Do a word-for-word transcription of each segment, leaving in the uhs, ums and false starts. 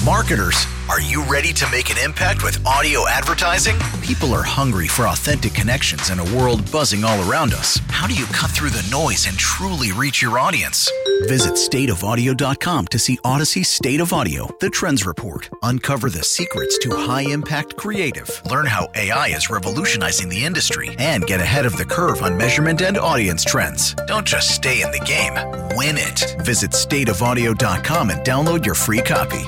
Marketers, are you ready to make an impact with audio advertising? People are hungry for authentic connections in a world buzzing all around us. How do you cut through the noise and truly reach your audience? Visit state of audio dot com to see Odyssey State of Audio, the Trends Report. Uncover the secrets to high-impact creative. Learn how A I is revolutionizing the industry and get ahead of the curve on measurement and audience trends. Don't just stay in the game, win it. Visit state of audio dot com and download your free copy.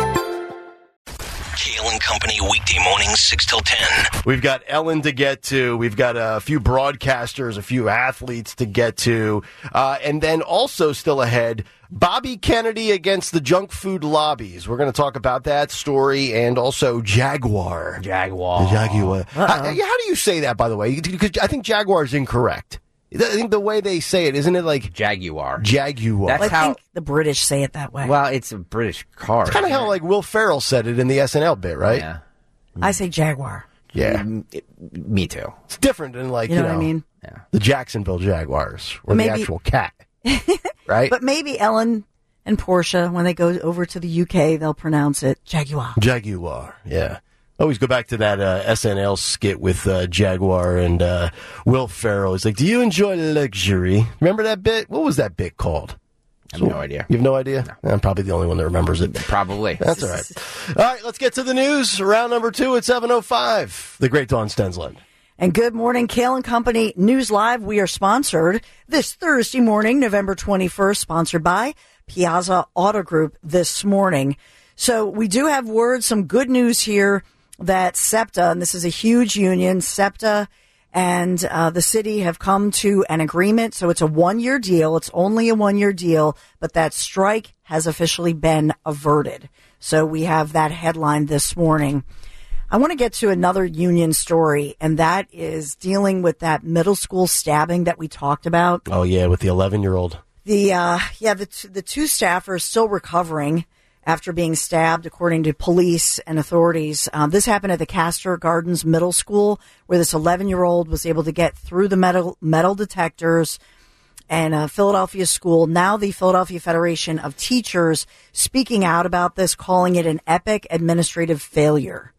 Kale and Company, weekday mornings, six till ten. We've got Ellen to get to. We've got a few broadcasters, a few athletes to get to. Uh, and then also still ahead, Bobby Kennedy against the junk food lobbies. We're going to talk about that story and also Jaguar. Jaguar. Jaguar. How, how do you say that, by the way? Because I think Jaguar is incorrect. I think the way they say it, isn't it like Jaguar? Jaguar. That's I how, think the British say it that way. Well, it's a British car. It's kind of how like Will Ferrell said it in the S N L bit, right? Yeah. I say Jaguar. Yeah. Mm, it, me too. It's different than like, You know what I mean? Yeah. the Jacksonville Jaguars or Maybe- the actual cat, right? But maybe Ellen and Portia, when they go over to the U K, they'll pronounce it Jaguar. Jaguar, yeah. Always go back to that uh, S N L skit with uh, Jaguar and uh, Will Ferrell. He's like, do you enjoy luxury? Remember that bit? What was that bit called? I have no idea. You have no idea? I'm probably the only one that remembers it. Probably. That's all right. All right, let's get to the news. Round number two at seven oh five. The great Dawn Stensland. And good morning, Kale and Company News Live. We are sponsored this Thursday morning, November twenty-first, sponsored by Piazza Auto Group this morning. So we do have word, some good news here that SEPTA, and this is a huge union, SEPTA and uh, the city have come to an agreement. So it's a one-year deal. It's only a one-year deal, but that strike has officially been averted. So we have that headline this morning. I want to get to another union story, and that is dealing with that middle school stabbing that we talked about. Oh, yeah, with the eleven-year-old. The uh, yeah, the t- the two staffers still recovering after being stabbed, according to police and authorities. Um, this happened at the Castor Gardens Middle School, where this eleven-year-old was able to get through the metal metal detectors. And a Philadelphia school, now the Philadelphia Federation of Teachers, speaking out about this, calling it an epic administrative failure.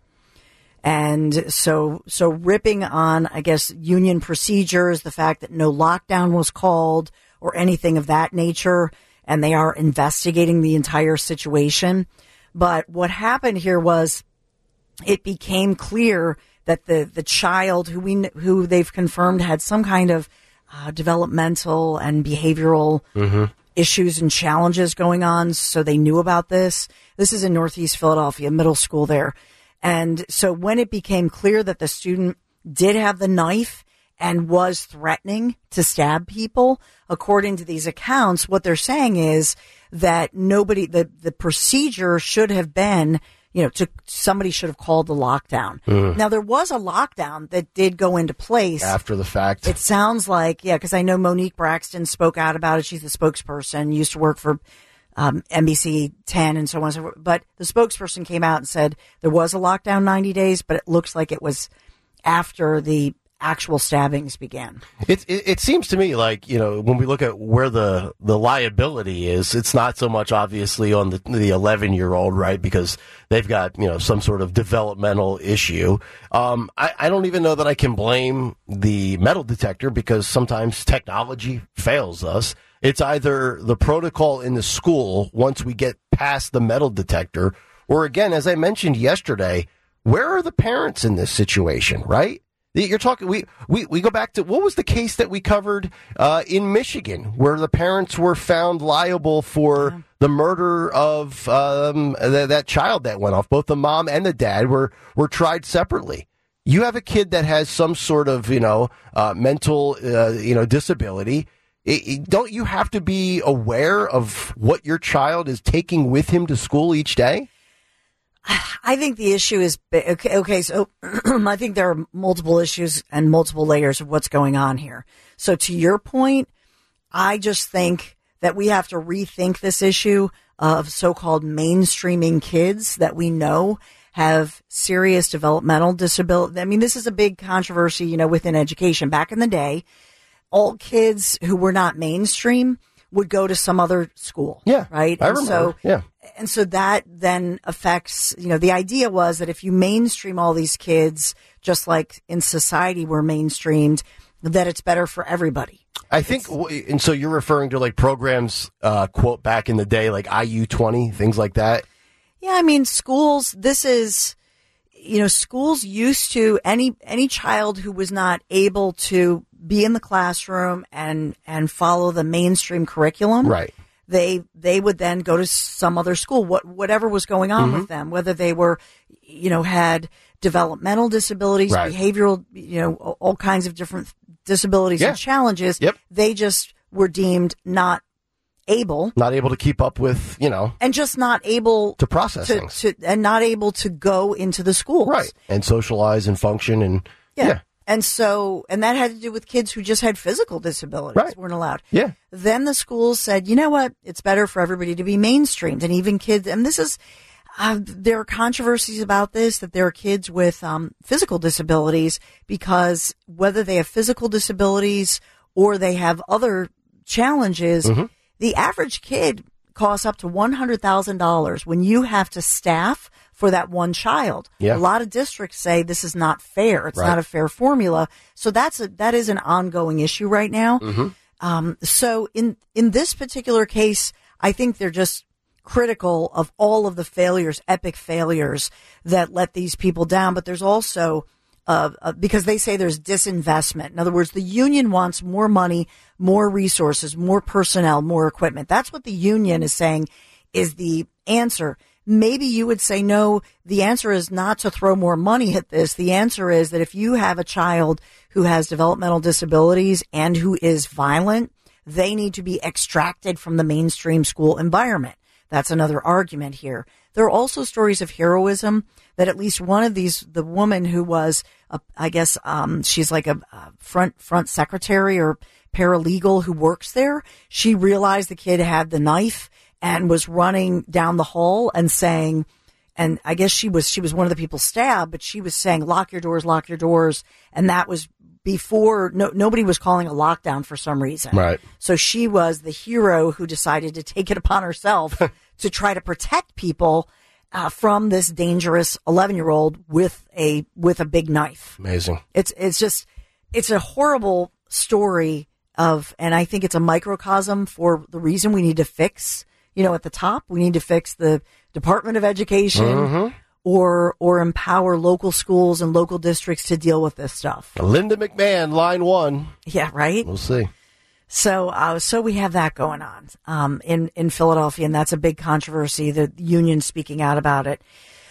And so, so ripping on, I guess, union procedures, the fact that no lockdown was called or anything of that nature, and they are investigating the entire situation. But what happened here was it became clear that the, the child who we, who they've confirmed had some kind of uh, developmental and behavioral mm-hmm. issues and challenges going on. So they knew about this. This is in Northeast Philadelphia, middle school there. And so when it became clear that the student did have the knife and was threatening to stab people, according to these accounts, what they're saying is that nobody, the, the procedure should have been, you know, to somebody should have called the lockdown. Mm. Now, there was a lockdown that did go into place. After the fact. It sounds like, yeah, because I know Monique Braxton spoke out about it. She's the spokesperson, used to work for Um, N B C ten and so on and so forth. But the spokesperson came out and said there was a lockdown ninety days, but it looks like it was after the actual stabbings began. It, it it seems to me like, you know, when we look at where the, the liability is, it's not so much obviously on the the eleven-year-old, right, because they've got, you know, some sort of developmental issue. Um, I, I don't even know that I can blame the metal detector because sometimes technology fails us. It's either the protocol in the school once we get past the metal detector, or again, as I mentioned yesterday, where are the parents in this situation, right? You're talking, we, we, we go back to, what was the case that we covered uh, in Michigan where the parents were found liable for yeah. the murder of um, th- that child that went off? Both the mom and the dad were, were tried separately. You have a kid that has some sort of, you know, uh, mental, uh, you know, disability. It, it, don't you have to be aware of what your child is taking with him to school each day? I think the issue is, okay, okay so I think there are multiple issues and multiple layers of what's going on here. So to your point, I just think that we have to rethink this issue of so-called mainstreaming kids that we know have serious developmental disability. I mean, this is a big controversy, you know, within education. Back in the day, all kids who were not mainstream would go to some other school. Yeah. Right. I and remember. so, yeah. and so that then affects, you know, the idea was that if you mainstream all these kids, just like in society we're mainstreamed, that it's better for everybody. I think, it's, and so you're referring to like programs, uh, quote, back in the day, like I U twenty, things like that? Yeah, I mean, schools, this is, you know, schools used to, any any child who was not able to be in the classroom and, and follow the mainstream curriculum. Right. They they would then go to some other school, what whatever was going on mm-hmm. with them, whether they were, you know, had developmental disabilities, right. behavioral, you know, all kinds of different disabilities yeah. and challenges. Yep. They just were deemed not able, not able to keep up with, you know, and just not able to process to, things, to, and not able to go into the schools, right, and socialize and function, and yeah. yeah. And so, and that had to do with kids who just had physical disabilities, right. weren't allowed. Yeah. Then the schools said, you know what? It's better for everybody to be mainstreamed. And even kids, and this is, uh, there are controversies about this, that there are kids with um, physical disabilities, because whether they have physical disabilities or they have other challenges, mm-hmm. the average kid costs up to one hundred thousand dollars when you have to staff for that one child. Yeah. A lot of districts say this is not fair. It's right. not a fair formula. So that's a, that is an ongoing issue right now. Mm-hmm. Um, so in, in this particular case, I think they're just critical of all of the failures, epic failures that let these people down. But there's also, uh, uh, because they say there's disinvestment. In other words, the union wants more money, more resources, more personnel, more equipment. That's what the union is saying is the answer. Maybe you would say, no, the answer is not to throw more money at this. The answer is that if you have a child who has developmental disabilities and who is violent, they need to be extracted from the mainstream school environment. That's another argument here. There are also stories of heroism that at least one of these, the woman who was, a, I guess, um, she's like a, a front, front secretary or paralegal who works there. She realized the kid had the knife and was running down the hall and saying, and I guess she was, she was one of the people stabbed, but she was saying, lock your doors, lock your doors. And that was before, no, nobody was calling a lockdown for some reason. Right. So she was the hero who decided to take it upon herself to try to protect people uh, from this dangerous eleven year old with a, with a big knife. Amazing. It's, it's just, it's a horrible story of, and I think it's a microcosm for the reason we need to fix. You know, at the top, we need to fix the Department of Education mm-hmm. or or empower local schools and local districts to deal with this stuff. Linda McMahon, line one. Yeah, right? We'll see. So uh, so we have that going on um, in, in Philadelphia, and that's a big controversy, the union speaking out about it.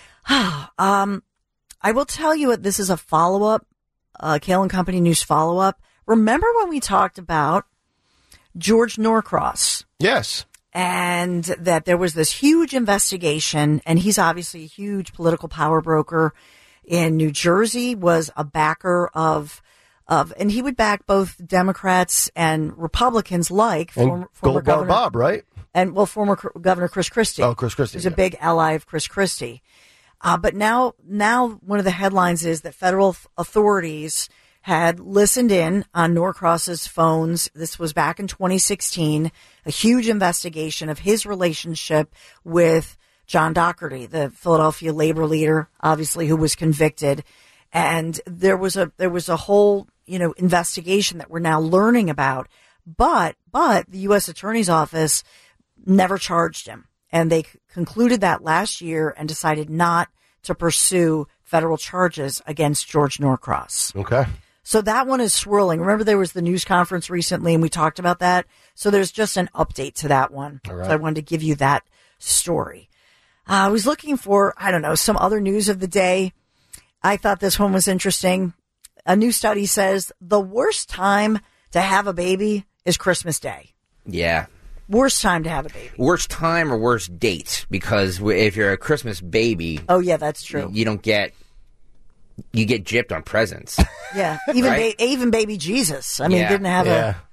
um, I will tell you what, this is a follow-up, uh, Kale and Company News follow-up. Remember when we talked about George Norcross? Yes. And that there was this huge investigation, and he's obviously a huge political power broker in New Jersey, was a backer of, of, and he would back both Democrats and Republicans like and former, former Gold Bar Bob, right? And, well, former Governor Chris Christie. Oh, Chris Christie. Who's yeah. a big ally of Chris Christie. Uh, but now, now one of the headlines is that federal authorities had listened in on Norcross's phones. This was back in twenty sixteen, a huge investigation of his relationship with John Doherty, the Philadelphia labor leader, obviously, who was convicted. And there was a, there was a whole, you know, investigation that we're now learning about. But, but the U S Attorney's Office never charged him. And they c- concluded that last year and decided not to pursue federal charges against George Norcross. Okay. So that one is swirling. Remember there was the news conference recently and we talked about that. So there's just an update to that one. All right. So I wanted to give you that story. Uh, I was looking for, I don't know, some other news of the day. I thought this one was interesting. A new study says the worst time to have a baby is Christmas Day. Yeah. Worst time to have a baby. Worst time or worst date, because if you're a Christmas baby... Oh, yeah, that's true. You don't get... You get gypped on presents. Yeah, even right? ba- even baby Jesus. I mean, yeah. didn't have yeah.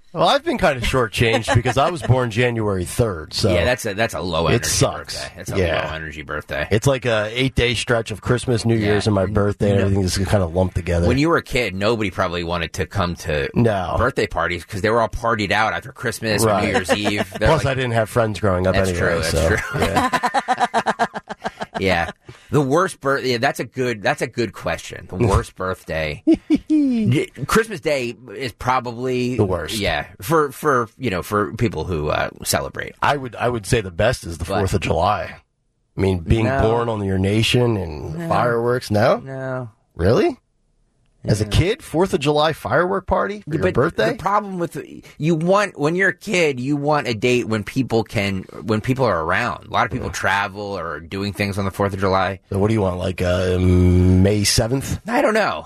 Well, I've been kind of shortchanged because I was born January third. So yeah, that's a that's a low energy it sucks. birthday. It's a yeah. low energy birthday. It's like a eight day stretch of Christmas, New Year's, Yeah. and my birthday, and No. everything is kind of lumped together. When you were a kid, nobody probably wanted to come to No. birthday parties because they were all partied out after Christmas or Right. New Year's Eve. They're Plus, like, I didn't have friends growing up That's anyway. true, that's so, true. Yeah. yeah, the worst birthday. Yeah, that's a good. That's a good question. The worst birthday. Christmas Day is probably The worst. Yeah, for for you know for people who uh, celebrate. I would I would say the best is the But- Fourth of July. I mean, being No. born on your nation and fireworks. No, No, really. As a kid, Fourth of July firework party for your but birthday. the problem with you want when you're a kid, you want a date when people can when people are around. A lot of people travel or are doing things on the Fourth of July. So what do you want? Like uh, May seventh? I don't know.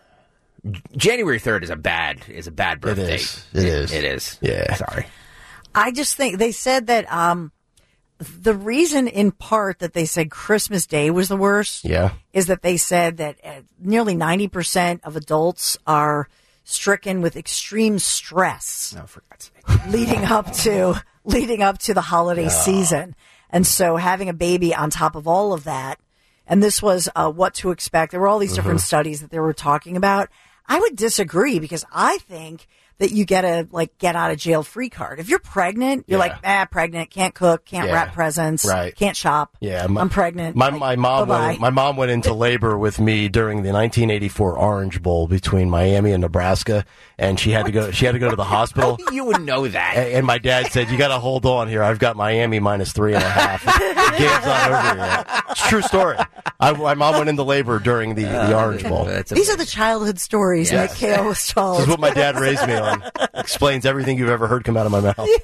January third is a bad is a bad birthday. is. It is. It is. Yeah. Sorry. I just think they said that um, the reason, in part, that they said Christmas Day was the worst Yeah. is that they said that uh, nearly ninety percent of adults are stricken with extreme stress No, for God's sake. leading up to leading up to the holiday season, and so having a baby on top of all of that, and this was uh, what to expect. There were all these different studies that they were talking about. I would disagree because I think that you get a like get out of jail free card. If you're pregnant, you're Yeah. like, ah, pregnant, can't cook, can't Yeah. wrap presents, Right. can't shop. Yeah, my- I'm pregnant. My Like, my mom bye-bye. went, my mom went into labor with me during the nineteen eighty-four Orange Bowl between Miami and Nebraska, and she had to go. She had to go to the hospital. You would know that. And and my dad said, "You got to hold on here. I've got Miami minus three and a half. The game's not over yet." It's a true story. I, my mom went into labor during the, the Orange Bowl. That's a- These are the childhood stories Yes. that Kale was told. This is what my dad raised me on. Explains everything you've ever heard come out of my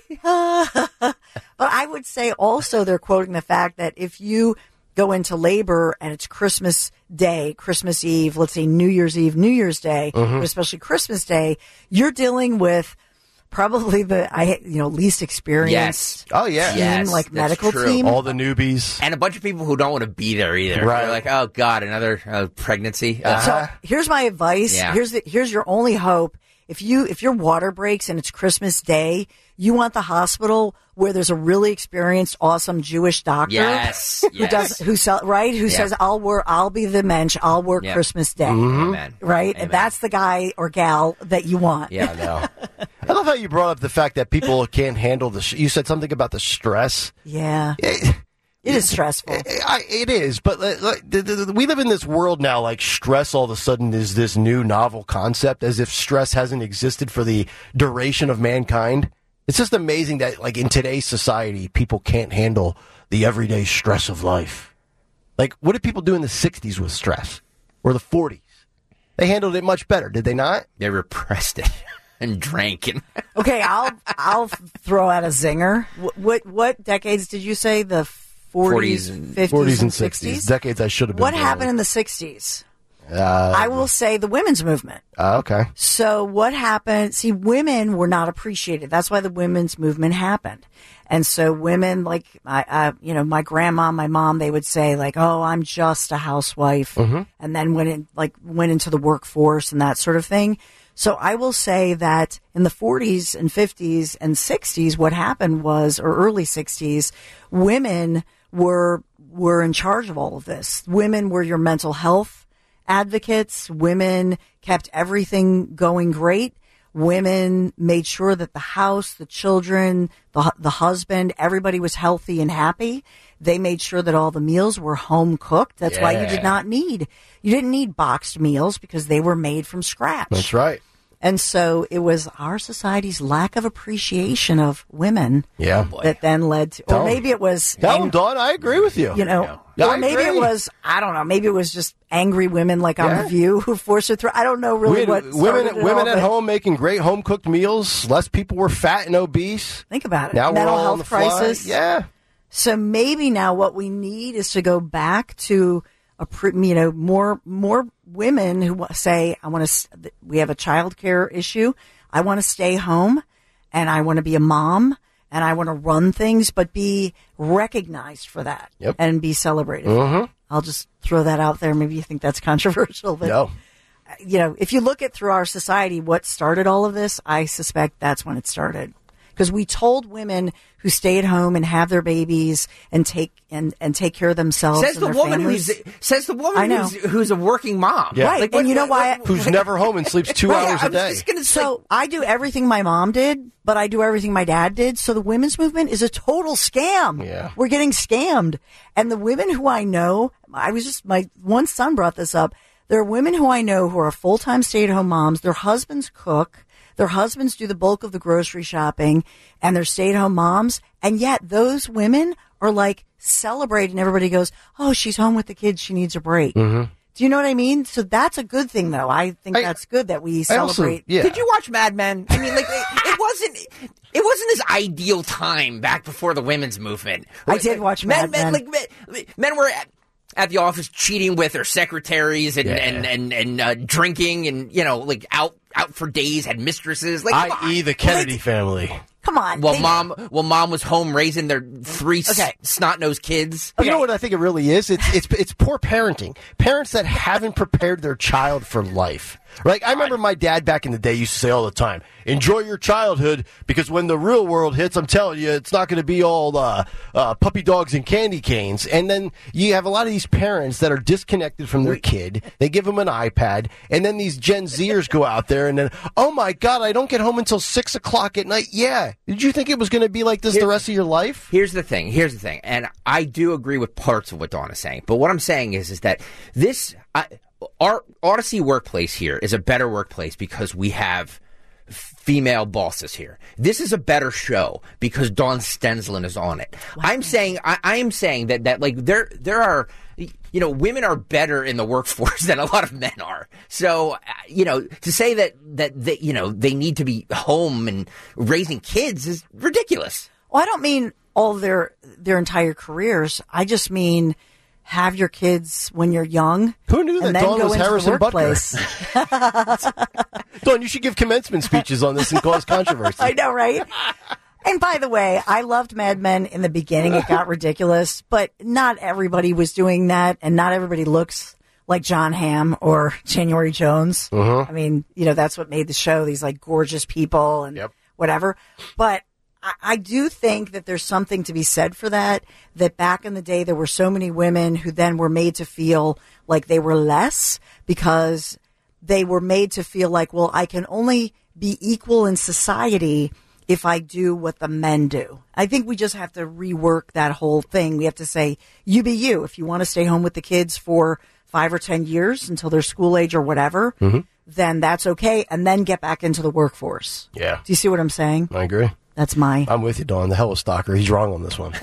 mouth. But I would say also they're quoting the fact that if you go into labor and it's Christmas Day, Christmas Eve, let's say New Year's Eve, New Year's Day, Mm-hmm. but especially Christmas Day, you're dealing with probably the I you know least experienced Yes. Oh yeah, team, Yes, like that's medical true. team. all the newbies. and a bunch of people who don't want to be there either. Right. They're like, oh God, another uh, pregnancy. Uh, So here's my advice. Yeah. Here's the, here's your only hope. If you if your water breaks and it's Christmas Day, you want the hospital where there's a really experienced, awesome Jewish doctor Yes, who yes. does who sell right who Yeah. says I'll work I'll be the mensch I'll work Yeah. Christmas Day. Amen. Right, Amen. and that's the guy or gal that you want. Yeah. No. I love how you brought up the fact that people can't handle the. Sh- you said something about the stress. yeah. It, It is stressful. I, it is, but like, like, the, the, the- we live in this world now. Like stress, all of a sudden, is this new novel concept, as if stress hasn't existed for the duration of mankind. It's just amazing that, like in today's society, people can't handle the everyday stress of life. Like, what did people do in the sixties with stress, or the forties? They handled it much better, did they not? They repressed it and drank and Okay, I'll I'll throw out a zinger. What what, what decades did you say? The forties, forties and- fifties, Forties and sixties. sixties, decades I should have been. What born. happened in the sixties? Uh, I will say the women's movement. uh, okay. So what happened? See, women were not appreciated. That's why the women's movement happened. And so women, like, I, I, you know, my grandma, my mom, they would say like, "Oh, I'm just a housewife," and then went in, like, went into the workforce and that sort of thing. So I will say that in the forties and fifties and sixties, what happened was, or early sixties, women were were in charge of all of this. Women were your mental health advocates. Women kept everything going great. Women made sure that the house, the children, the the husband, everybody was healthy and happy. They made sure that all the meals were home cooked. That's why you did Yeah. not need you didn't need boxed meals because they were made from scratch. That's right. And so it was our society's lack of appreciation of women Yeah. that then led to, or Don't. maybe it was Tell ang- them, Dawn. I agree with you. you know, Yeah, or I maybe agree. it was, I don't know, maybe it was just angry women like on Yeah. The View who forced it through. I don't know We really had what women, started it women all, at but home making great home cooked meals. Less people were fat and obese. Think about it. Now Mental we're all health on the fly. crisis. Yeah. So maybe now what we need is to go back to a, pr- you know, more more women who wa- say, I want to. We have a child care issue. I want to stay home, and I want to be a mom, and I want to run things, but be recognized for that Yep. and be celebrated. Mhm. I'll just throw that out there. Maybe you think that's controversial, but No. you know, if you look at through our society, what started all of this, I suspect that's when it started. Because we told women who stay at home and have their babies and take and, and take care of themselves. Says and the their woman families. who's says the woman I know. who's, who's a working mom. Yeah. Right, Like, and what- you know what- why? what- Who's never home and sleeps two Right, hours I a was day. just gonna say, So I do everything my mom did, but I do everything my dad did. So the women's movement is a total scam. Yeah. We're getting scammed. And the women who I know, I was just, my one son brought this up. There are women who I know who are full-time stay-at-home moms. Their husbands cook. Their husbands do the bulk of the grocery shopping, and they're stay-at-home moms. And yet those women are like celebrated, and everybody goes, "Oh, she's home with the kids. She needs a break." Mm-hmm. Do you know what I mean? So that's a good thing, though. I think I- that's good that we I also- celebrate. yeah. Did you watch Mad Men? I mean, like it, it wasn't. It wasn't this ideal time back before the women's movement. I did watch Mad Men. Like men, men were at, at the office cheating with their secretaries and Yeah. and and, and uh, drinking and you know like out out for days, had mistresses. Like, come that is on. the Kennedy family. Come on. Well, they- mom, well, mom was home raising their three Okay. s- snot-nosed kids. You know what I think it really is? It's it's it's poor parenting. Parents that haven't prepared their child for life. Like, I remember my dad back in the day used to say all the time, enjoy your childhood, because when the real world hits, I'm telling you, it's not going to be all uh, uh, puppy dogs and candy canes. And then you have a lot of these parents that are disconnected from their kid. They give them an iPad, and then these Gen Zers go out there, and then, oh my God, I don't get home until six o'clock at night. Yeah. Did you think it was going to be like this the rest of your life? Here's the thing. Here's the thing, and I do agree with parts of what Dawn is saying. But what I'm saying is, is that this I, our Odyssey workplace here is a better workplace because we have female bosses here. This is a better show because Dawn Stensland is on it. Wow. I'm saying, I, I am saying that that like there there are. You know, women are better in the workforce than a lot of men are. So, uh, you know, to say that, that they, you know, they need to be home and raising kids is ridiculous. Well, I don't mean all their their entire careers. I just mean have your kids when you're young. Who knew that and then Dawn go was into Harrison the workplace. Butker? Dawn, you should give commencement speeches on this and cause controversy. I know, right? And by the way, I loved Mad Men in the beginning. It got ridiculous, but not everybody was doing that, and not everybody looks like John Hamm or January Jones. Uh-huh. I mean, you know, that's what made the show, these like gorgeous people and Yep. whatever. But I, I do think that there's something to be said for that, that back in the day there were so many women who then were made to feel like they were less because they were made to feel like, well, I can only be equal in society if I do what the men do. I think we just have to rework that whole thing. We have to say, you be you. If you want to stay home with the kids for five or ten years until they're school age or whatever, mm-hmm. then that's okay. And then get back into the workforce. Yeah. Do you see what I'm saying? I agree. That's my... I'm with you, Dawn. The hell of Stalker. He's wrong on this one.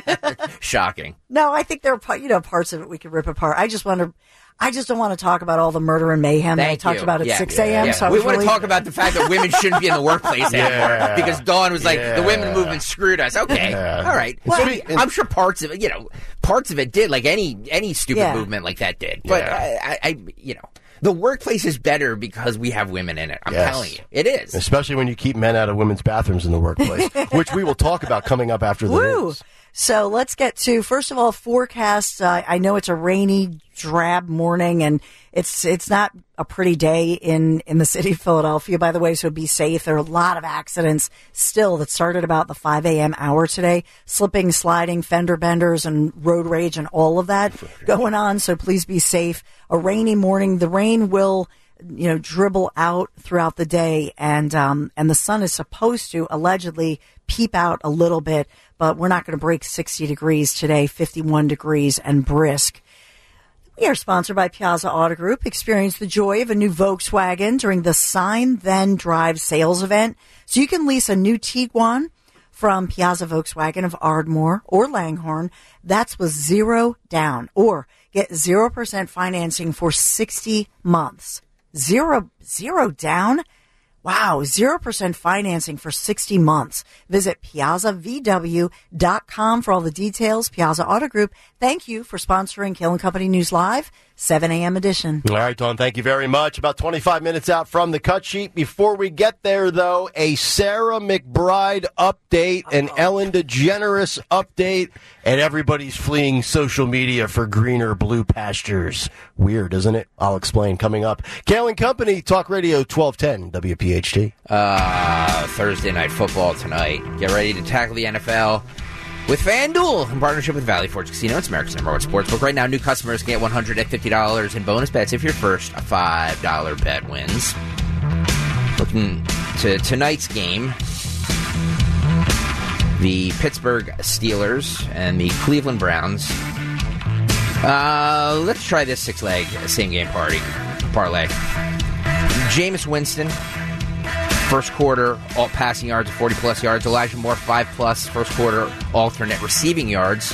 Shocking. No, I think there are, you know, parts of it we could rip apart. I just want to... I just don't want to talk about all the murder and mayhem that I Thank talked you. about at Yeah. six a.m. Yeah. So I we was want really... to talk about the fact that women shouldn't be in the workplace anymore Yeah. because Dawn was like, Yeah. the women movement screwed us. Okay. Yeah. All right. Well, So, and- I'm sure parts of it, you know, parts of it did, like any any stupid Yeah. movement like that did. But, Yeah. I, I, I, you know, the workplace is better because we have women in it. I'm Yes. telling you. It is. Especially when you keep men out of women's bathrooms in the workplace, which we will talk about coming up after the Woo! news. So let's get to, first of all, forecast. Uh, I know it's a rainy, drab morning, and it's it's not a pretty day in, in the city of Philadelphia, by the way, so be safe. There are a lot of accidents still that started about the five a.m. hour today. Slipping, sliding, fender benders, and road rage and all of that going on, so please be safe. A rainy morning. The rain will... you know, dribble out throughout the day, and um, and the sun is supposed to allegedly peep out a little bit, but we're not going to break sixty degrees today, fifty-one degrees and brisk. We are sponsored by Piazza Auto Group. Experience the joy of a new Volkswagen during the Sign Then Drive sales event. So you can lease a new Tiguan from Piazza Volkswagen of Ardmore or Langhorne. That's with zero down, or get zero percent financing for sixty months. Zero, zero down? Wow, zero percent financing for sixty months. Visit piazza v w dot com for all the details. Piazza Auto Group, thank you for sponsoring Kale and Company News Live, seven a.m. edition. All right, Dawn, thank you very much. About twenty-five minutes out from the cut sheet. Before we get there, though, a Sarah McBride update, an Ellen DeGeneres update, and everybody's fleeing social media for greener blue pastures. Weird, isn't it? I'll explain coming up. Kale and Company, Talk Radio twelve ten, W P H T. Uh, Thursday Night Football tonight. Get ready to tackle the N F L with FanDuel in partnership with Valley Forge Casino. It's America's number one sportsbook. Right now, new customers can get one hundred fifty dollars in bonus bets if your first five dollars bet wins. Looking to tonight's game, the Pittsburgh Steelers and the Cleveland Browns. Uh, let's try this six-leg same-game party parlay. Jameis Winston, first quarter, all passing yards of forty-plus yards. Elijah Moore, five-plus, first quarter, alternate receiving yards.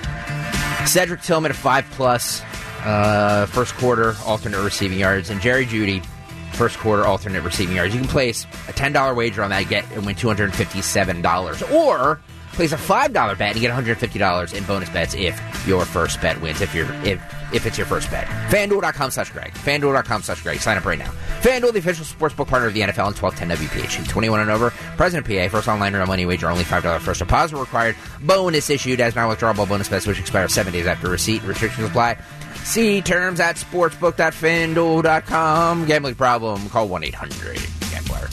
Cedric Tillman, five-plus, uh, first quarter, alternate receiving yards. And Jerry Jeudy, first quarter, alternate receiving yards. You can place a ten dollars wager on that get and win two hundred fifty-seven dollars. Or place a five dollars bet and get one hundred fifty dollars in bonus bets if your first bet wins, if you're if if it's your first bet. FanDuel.com slash Greg. FanDuel.com slash Greg. Sign up right now. FanDuel, the official sportsbook partner of the N F L and twelve ten W P H T. twenty-one and over. President P A. First online real money wager. Only five dollars first deposit required. Bonus issued as non-withdrawable bonus bets which expire seven days after receipt. Restrictions apply. See terms at sportsbook dot fan duel dot com. Gambling problem? Call one eight hundred gambler.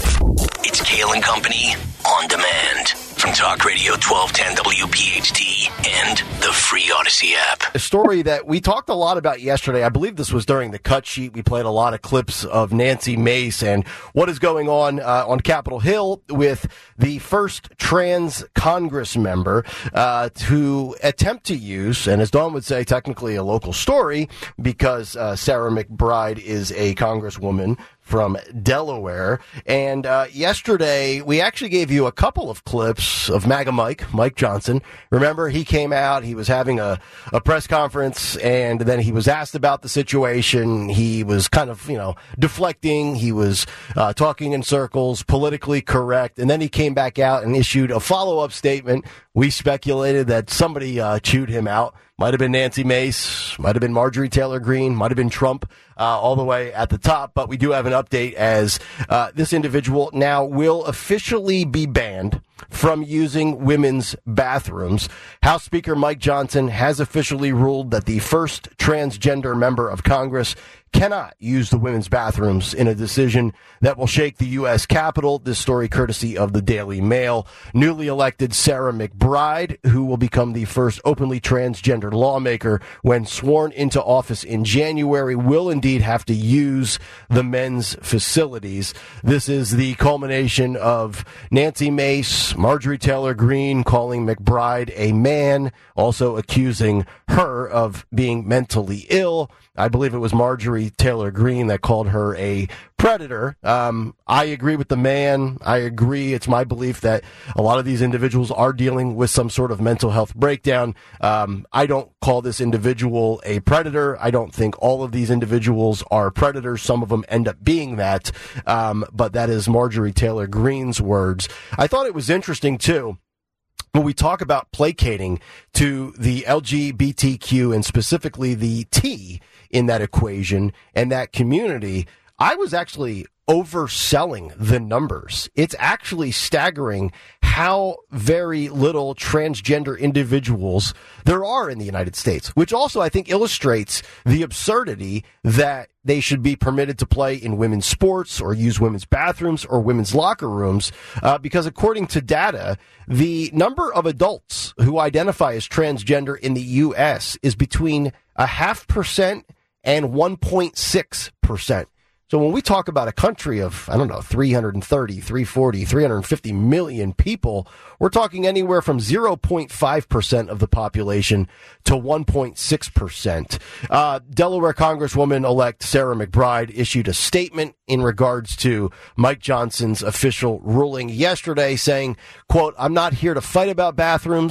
It's Kale and Company on demand from Talk Radio twelve ten W P H T and the free Odyssey app. A story that we talked a lot about yesterday. I believe this was during the cut sheet. We played a lot of clips of Nancy Mace and what is going on uh, on Capitol Hill with the first trans Congress member uh, to attempt to use, and as Dawn would say, technically a local story because uh, Sarah McBride is a congresswoman from Delaware. And uh, yesterday, we actually gave you a couple of clips of MAGA Mike, Mike Johnson. Remember, he came out, he was having a, a press conference, and then he was asked about the situation. He was kind of, you know, deflecting. He was uh, talking in circles, politically correct. And then he came back out and issued a follow-up statement. We speculated that somebody uh, chewed him out. Might have been Nancy Mace, might have been Marjorie Taylor Greene, might have been Trump, uh, all the way at the top. But we do have an update as uh, this individual now will officially be banned from using women's bathrooms. House Speaker Mike Johnson has officially ruled that the first transgender member of Congress cannot use the women's bathrooms in a decision that will shake the U S Capitol. This story courtesy of the Daily Mail. Newly elected Sarah McBride, who will become the first openly transgender lawmaker when sworn into office in January, will indeed have to use the men's facilities. This is the culmination of Nancy Mace, Marjorie Taylor Greene calling McBride a man, also accusing her of being mentally ill. I believe it was Marjorie Taylor Greene that called her a predator. Um, I agree with the man. I agree. It's my belief that a lot of these individuals are dealing with some sort of mental health breakdown. Um, I don't call this individual a predator. I don't think all of these individuals are predators. Some of them end up being that. Um, but that is Marjorie Taylor Greene's words. I thought it was interesting, too, when we talk about placating to the L G B T Q and specifically the T in that equation and that community, I was actually overselling the numbers. It's actually staggering how very little transgender individuals there are in the United States, which also I think illustrates the absurdity that they should be permitted to play in women's sports or use women's bathrooms or women's locker rooms, uh, because according to data, the number of adults who identify as transgender in the U S is between a half percent and one point six percent. So when we talk about a country of, I don't know, three thirty, three forty, three fifty million people, we're talking anywhere from zero point five percent of the population to one point six percent. Uh, Delaware Congresswoman-elect Sarah McBride issued a statement in regards to Mike Johnson's official ruling yesterday saying, quote, "I'm not here to fight about bathrooms.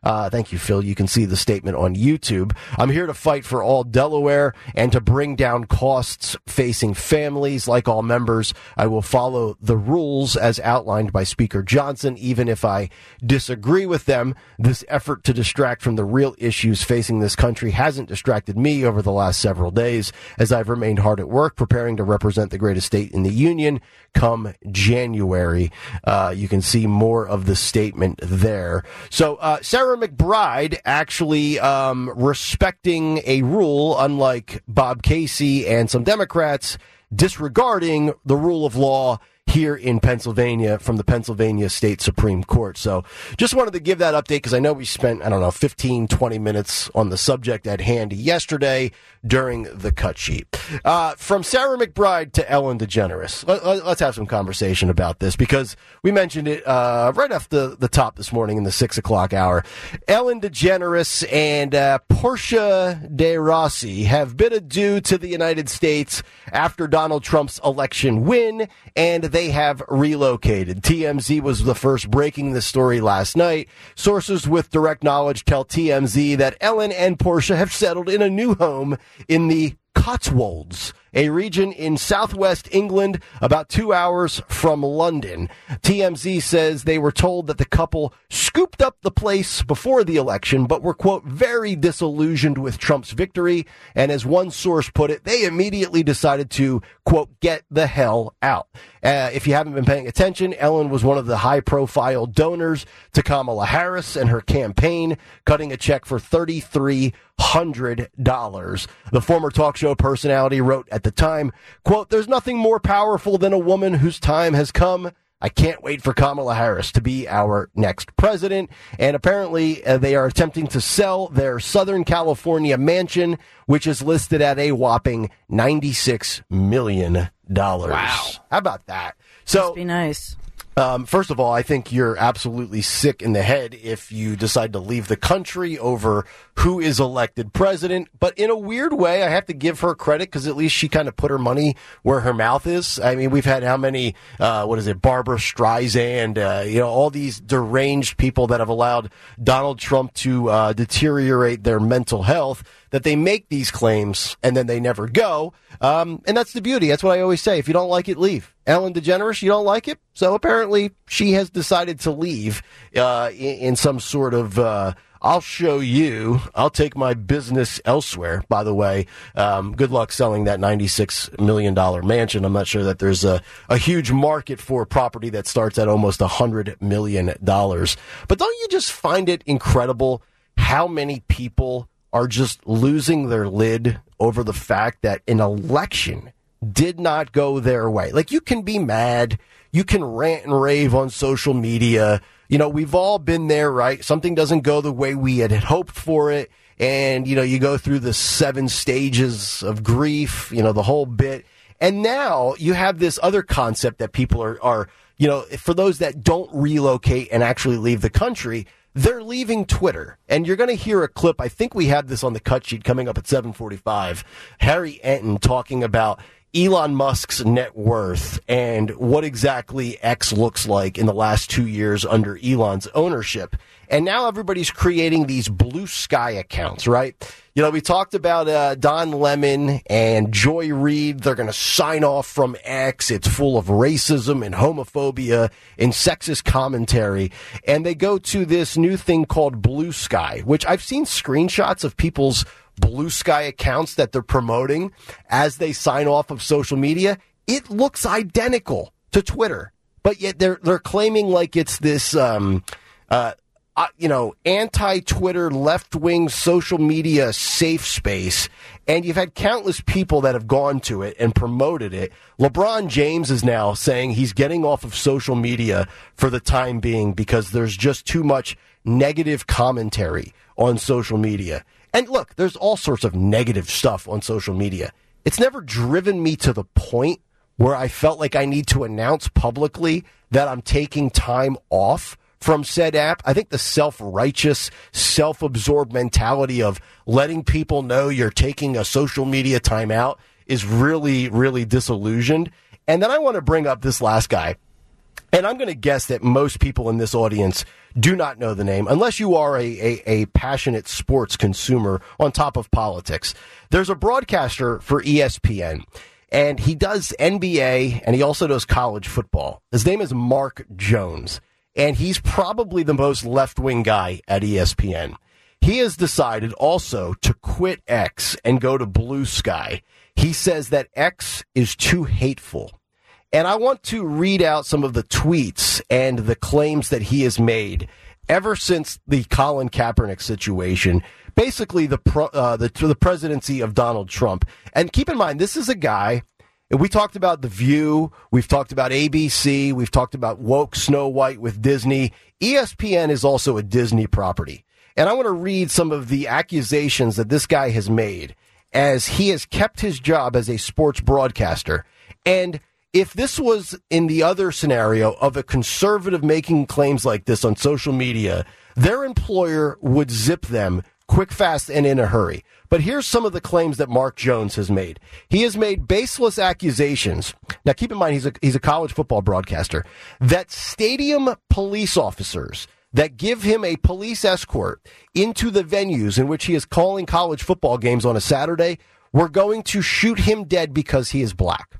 Uh, thank you, Phil. You can see the statement on YouTube. I'm here to fight for all Delaware and to bring down costs facing families. Like all members, I will follow the rules as outlined by Speaker Johnson, even if I disagree with them. This effort to distract from the real issues facing this country hasn't distracted me over the last several days, as I've remained hard at work preparing to represent the greatest state in the union come January. Uh, you can see more of the statement there. So uh, Sarah McBride actually um, respecting a rule, unlike Bob Casey and some Democrats, disregarding the rule of law here in Pennsylvania from the Pennsylvania State Supreme Court. So just wanted to give that update because I know we spent, I don't know, fifteen, twenty minutes on the subject at hand yesterday during the cut sheet. Uh, from Sarah McBride to Ellen DeGeneres. Let, let, let's have some conversation about this because we mentioned it uh, right off the, the top this morning in the six o'clock hour. Ellen DeGeneres and uh, Portia de Rossi have bid adieu to the United States after Donald Trump's election win, and they have relocated. T M Z was the first breaking this story last night. Sources with direct knowledge tell T M Z that Ellen and Portia have settled in a new home in the Cotswolds, a region in southwest England, about two hours from London. T M Z says they were told that the couple scooped up the place before the election, but were, quote, very disillusioned with Trump's victory. And as one source put it, they immediately decided to, quote, get the hell out. Uh, if you haven't been paying attention, Ellen was one of the high-profile donors to Kamala Harris and her campaign, cutting a check for three thousand three hundred dollars. The former talk show personality wrote at the time, quote, there's nothing more powerful than a woman whose time has come. I can't wait for Kamala Harris to be our next president. And apparently uh, they are attempting to sell their Southern California mansion, which is listed at a whopping ninety-six million dollars. Wow. How about that? So, must be nice. Um, first of all, I think you're absolutely sick in the head if you decide to leave the country over who is elected president. But in a weird way, I have to give her credit because at least she kind of put her money where her mouth is. I mean, we've had how many, uh, what is it, Barbara Streisand, uh, you know, all these deranged people that have allowed Donald Trump to uh, deteriorate their mental health, that they make these claims and then they never go. Um, and that's the beauty. That's what I always say. If you don't like it, leave. Ellen DeGeneres, you don't like it? So apparently she has decided to leave uh, in, in some sort of, uh, I'll show you, I'll take my business elsewhere. By the way, um, good luck selling that ninety-six million dollars mansion. I'm not sure that there's a, a huge market for property that starts at almost one hundred million dollars. But don't you just find it incredible how many people are just losing their lid over the fact that an election did not go their way? Like, you can be mad, you can rant and rave on social media. You know, we've all been there, right? Something doesn't go the way we had hoped for it. And, you know, you go through the seven stages of grief, you know, the whole bit. And now you have this other concept that people are, are, you know, for those that don't relocate and actually leave the country, they're leaving Twitter. And you're going to hear a clip. I think we have this on the cut sheet coming up at seven forty-five. Harry Enton talking about Elon Musk's net worth and what exactly X looks like in the last two years under Elon's ownership. And now everybody's creating these blue sky accounts, right? You know, we talked about uh, Don Lemon and Joy Reid. They're going to sign off from X. It's full of racism and homophobia and sexist commentary. And they go to this new thing called Blue Sky, which I've seen screenshots of people's Blue Sky accounts that they're promoting as they sign off of social media. It looks identical to Twitter, but yet they're they're claiming like it's this um uh, uh you know anti-Twitter left-wing social media safe space. And you've had countless people that have gone to it and promoted it. LeBron James is now saying he's getting off of social media for the time being because there's just too much negative commentary on social media. And look, there's all sorts of negative stuff on social media. It's never driven me to the point where I felt like I need to announce publicly that I'm taking time off from said app. I think the self-righteous, self-absorbed mentality of letting people know you're taking a social media time out is really, really disillusioned. And then I want to bring up this last guy. And I'm going to guess that most people in this audience do not know the name, unless you are a, a, a passionate sports consumer on top of politics. There's a broadcaster for E S P N, and he does N B A, and he also does college football. His name is Mark Jones, and he's probably the most left-wing guy at E S P N. He has decided also to quit X and go to Blue Sky. He says that X is too hateful. And I want to read out some of the tweets and the claims that he has made ever since the Colin Kaepernick situation, basically the pro, uh, the, the presidency of Donald Trump. And keep in mind, this is a guy, we talked about The View, we've talked about A B C, we've talked about woke Snow White with Disney. E S P N is also a Disney property. And I want to read some of the accusations that this guy has made as he has kept his job as a sports broadcaster. And if this was in the other scenario of a conservative making claims like this on social media, their employer would zip them quick, fast, and in a hurry. But here's some of the claims that Mark Jones has made. He has made baseless accusations. Now, keep in mind, he's a, he's a college football broadcaster, that stadium police officers that give him a police escort into the venues in which he is calling college football games on a Saturday were going to shoot him dead because he is black.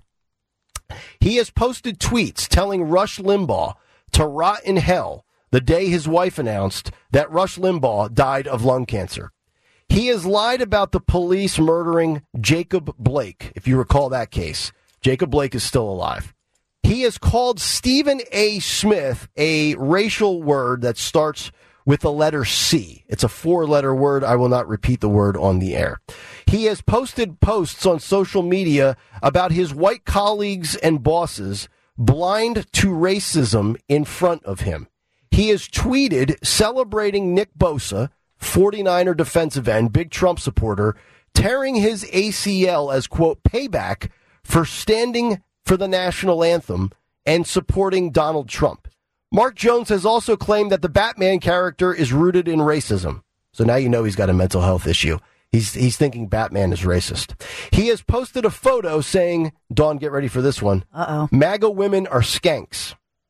He has posted tweets telling Rush Limbaugh to rot in hell the day his wife announced that Rush Limbaugh died of lung cancer. He has lied about the police murdering Jacob Blake, if you recall that case. Jacob Blake is still alive. He has called Stephen A. Smith a racial word that starts with the letter C. It's a four-letter word. I will not repeat the word on the air. He has posted posts on social media about his white colleagues and bosses blind to racism in front of him. He has tweeted celebrating Nick Bosa, forty-niner defensive end, big Trump supporter, tearing his A C L as, quote, payback for standing for the national anthem and supporting Donald Trump. Mark Jones has also claimed that the Batman character is rooted in racism. So now you know he's got a mental health issue. He's he's thinking Batman is racist. He has posted a photo saying, Dawn, get ready for this one. Uh-oh. MAGA women are skanks.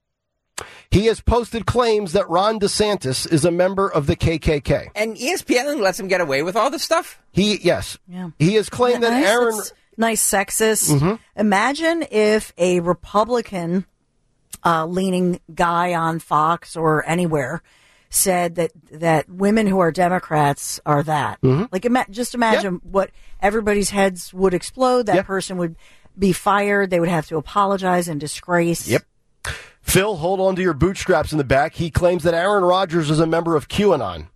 He has posted claims that Ron DeSantis is a member of the K K K. And E S P N lets him get away with all this stuff? He, yes. Yeah. He has claimed that nice? Aaron... That's nice sexist. Mm-hmm. Imagine if a Republican uh, leaning guy on Fox or anywhere said that, that women who are Democrats are that. Mm-hmm. Like, ima- just imagine yep. what everybody's heads would explode. That yep. person would be fired. They would have to apologize and disgrace. Yep. Phil, hold on to your bootstraps in the back. He claims that Aaron Rodgers is a member of QAnon.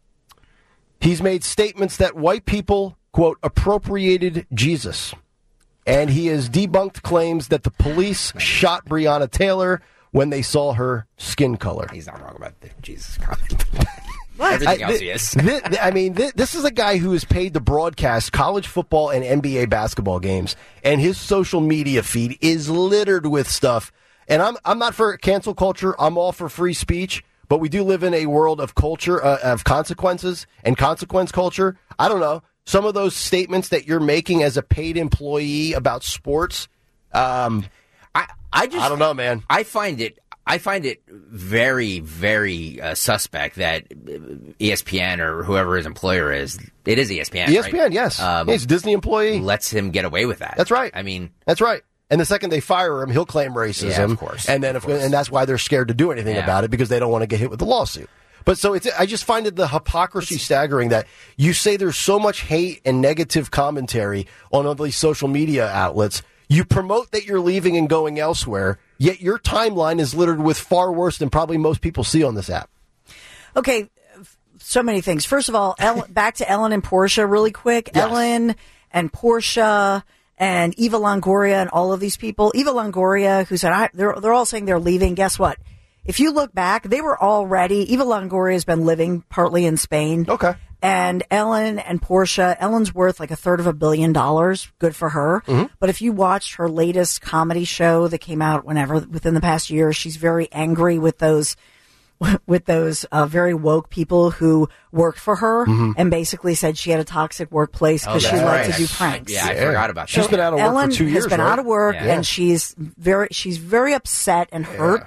He's made statements that white people, quote, appropriated Jesus. And he has debunked claims that the police shot Breonna Taylor when they saw her skin color. He's not wrong about the Jesus comment. Everything I, else th- he is. th- th- I mean, th- this is a guy who is paid to broadcast college football and N B A basketball games, and his social media feed is littered with stuff. And I'm I'm not for cancel culture. I'm all for free speech. But we do live in a world of culture, uh, of consequences and consequence culture. I don't know. Some of those statements that you're making as a paid employee about sports, um, I I just I don't know, man. I find it I find it very very uh, suspect that E S P N or whoever his employer is, it is E S P N. E S P N, right? yes. Um, He's a Disney employee. Lets him get away with that. That's right. I mean, that's right. And the second they fire him, he'll claim racism. Yeah, of course. And then, of if, course. and that's why they're scared to do anything yeah. about it, because they don't want to get hit with the lawsuit. But so it's, I just find it the hypocrisy staggering that you say there's so much hate and negative commentary on all these social media outlets. You promote that you're leaving and going elsewhere, yet your timeline is littered with far worse than probably most people see on this app. Okay, so many things. First of all, Ellen, back to Ellen and Portia really quick. Yes. Ellen and Portia and Eva Longoria and all of these people. Eva Longoria, who said, I, they're, they're all saying they're leaving. Guess what? If you look back, they were already, Eva Longoria has been living partly in Spain. Okay. And Ellen and Portia, Ellen's worth like a third of a billion dollars. Good for her. Mm-hmm. But if you watched her latest comedy show that came out whenever within the past year, she's very angry with those with those uh, very woke people who worked for her mm-hmm. and basically said she had a toxic workplace because oh, she right. liked to do pranks. Yeah, I yeah. forgot about that. She's been out of work Ellen for two years, has been right? out of work, yeah. and she's very she's very upset and hurt. Yeah.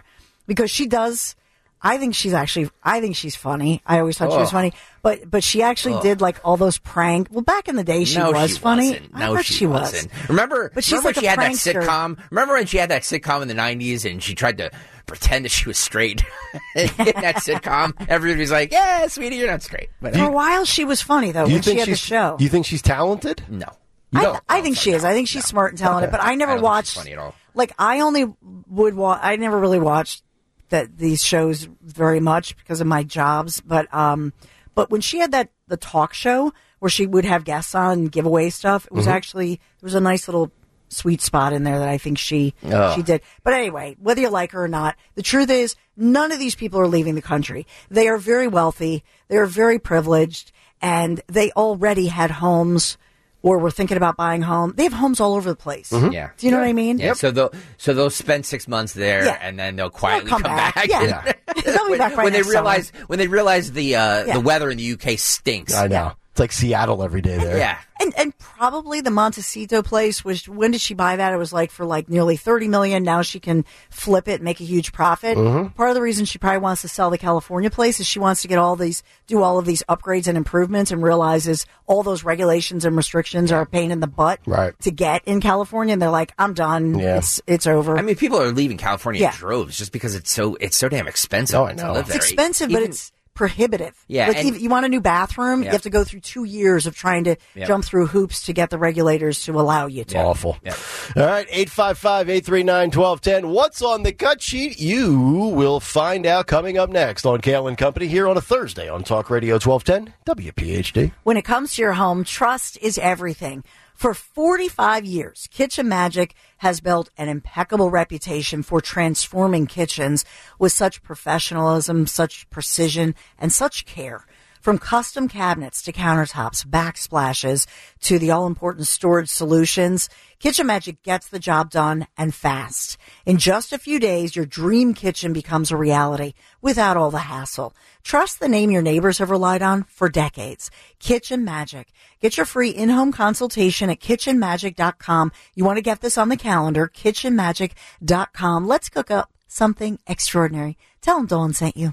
because she does. I think she's actually. I think she's funny. I always thought oh. she was funny, but but she actually oh. did like all those prank. Well, back in the day, she no, was she funny. Wasn't. I no, thought she, she wasn't. was. Remember? But she's remember like when she a had prankster. that sitcom. Remember when she had that sitcom in the nineties and she tried to pretend that she was straight in that sitcom? Everybody was like, "Yeah, sweetie, you're not straight." But for a while, she was funny though. You when think she had the she's show? You think she's talented? No. I, no, I think she is. I think she's no. smart and talented. Okay. But I never I don't watched. think she's funny at all. Like I only would watch. I never really watched that these shows very much because of my jobs. But um, but when she had that the talk show where she would have guests on and give away stuff, it was mm-hmm. actually there was a nice little sweet spot in there that I think she oh. she did. But anyway, whether you like her or not, the truth is none of these people are leaving the country. They are very wealthy. They are very privileged, and they already had homes. Or we're thinking about buying home. They have homes all over the place. Mm-hmm. Yeah. Do you know yeah. what I mean? Yeah. Yep. So they'll so they'll spend six months there, yeah. and then they'll quietly they'll come, come back. back. Yeah. yeah. They'll be when, back right when they next realize summer. when they realize the uh, yeah. the weather in the U K stinks. I know. Yeah. It's like Seattle every day there. Yeah. And and probably the Montecito place was, when did she buy that? It was like for like nearly thirty million dollars. Now she can flip it and make a huge profit. Mm-hmm. Part of the reason she probably wants to sell the California place is she wants to get all these, do all of these upgrades and improvements, and realizes all those regulations and restrictions are a pain in the butt right. to get in California. And they're like, I'm done. Yeah. It's it's over. I mean, people are leaving California yeah. in droves just because it's so it's so damn expensive oh, I to know. live it's there. expensive, Even, but it's prohibitive. Yeah, like and, if you want a new bathroom, yeah. you have to go through two years of trying to yep. jump through hoops to get the regulators to allow you to. Awful. Yep. All right, eight five five, eight three nine, one two one zero. What's on the cut sheet? You will find out coming up next on Kale and Company here on a Thursday on Talk Radio twelve ten W P H D. When it comes to your home, trust is everything. For forty-five years, Kitchen Magic has built an impeccable reputation for transforming kitchens with such professionalism, such precision, and such care. From custom cabinets to countertops, backsplashes, to the all-important storage solutions, Kitchen Magic gets the job done and fast. In just a few days, your dream kitchen becomes a reality without all the hassle. Trust the name your neighbors have relied on for decades. Kitchen Magic. Get your free in-home consultation at kitchen magic dot com. You want to get this on the calendar, kitchen magic dot com. Let's cook up something extraordinary. Tell them Dawn sent you.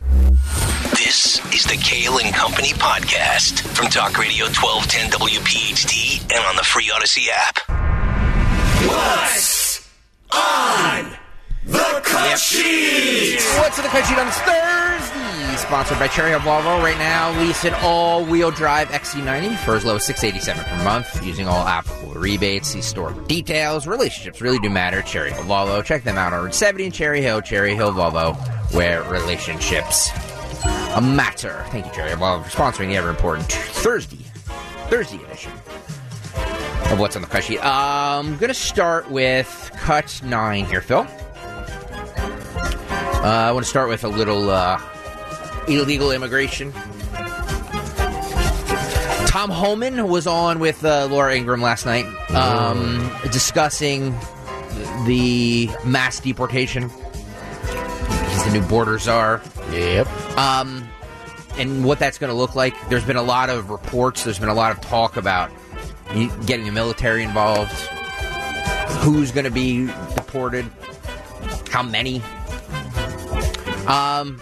This is the Kale and Company podcast from Talk Radio twelve ten W P H D and on the free Odyssey app. What's on the cut yep. sheet? What's on the cut sheet on this Thursday? Sponsored by Cherry Hill Volvo. Right now, lease an all-wheel drive X C ninety for as low as six hundred eighty-seven dollars per month using all applicable rebates. See store details. Relationships really do matter. Cherry Hill Volvo. Check them out on Route seventy in Cherry Hill. Cherry Hill Volvo, where relationships matter. Thank you, Cherry Hill Volvo, for sponsoring the ever-important Thursday, Thursday edition of What's on the Cut Sheet. Uh, I'm going to start with Cut nine here, Phil. Uh, I want to start with a little uh, illegal immigration. Tom Homan was on with uh, Laura Ingraham last night um, oh. discussing the mass deportation. He's the new border czar. Yep. Um, and what that's going to look like. There's been a lot of reports. There's been a lot of talk about getting the military involved. Who's going to be deported? How many? Um,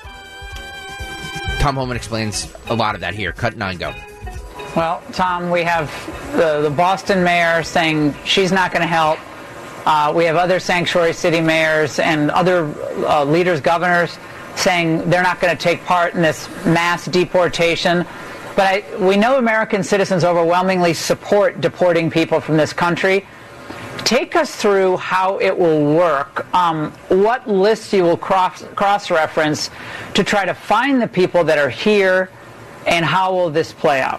Tom Homan explains a lot of that here. Cut nine, go. Well, Tom, we have the, the Boston mayor saying she's not going to help. Uh, we have other sanctuary city mayors and other uh, leaders, governors, saying they're not going to take part in this mass deportation. But I, we know American citizens overwhelmingly support deporting people from this country. Take us through how it will work, um, what lists you will cross, cross-reference to try to find the people that are here, and how will this play out?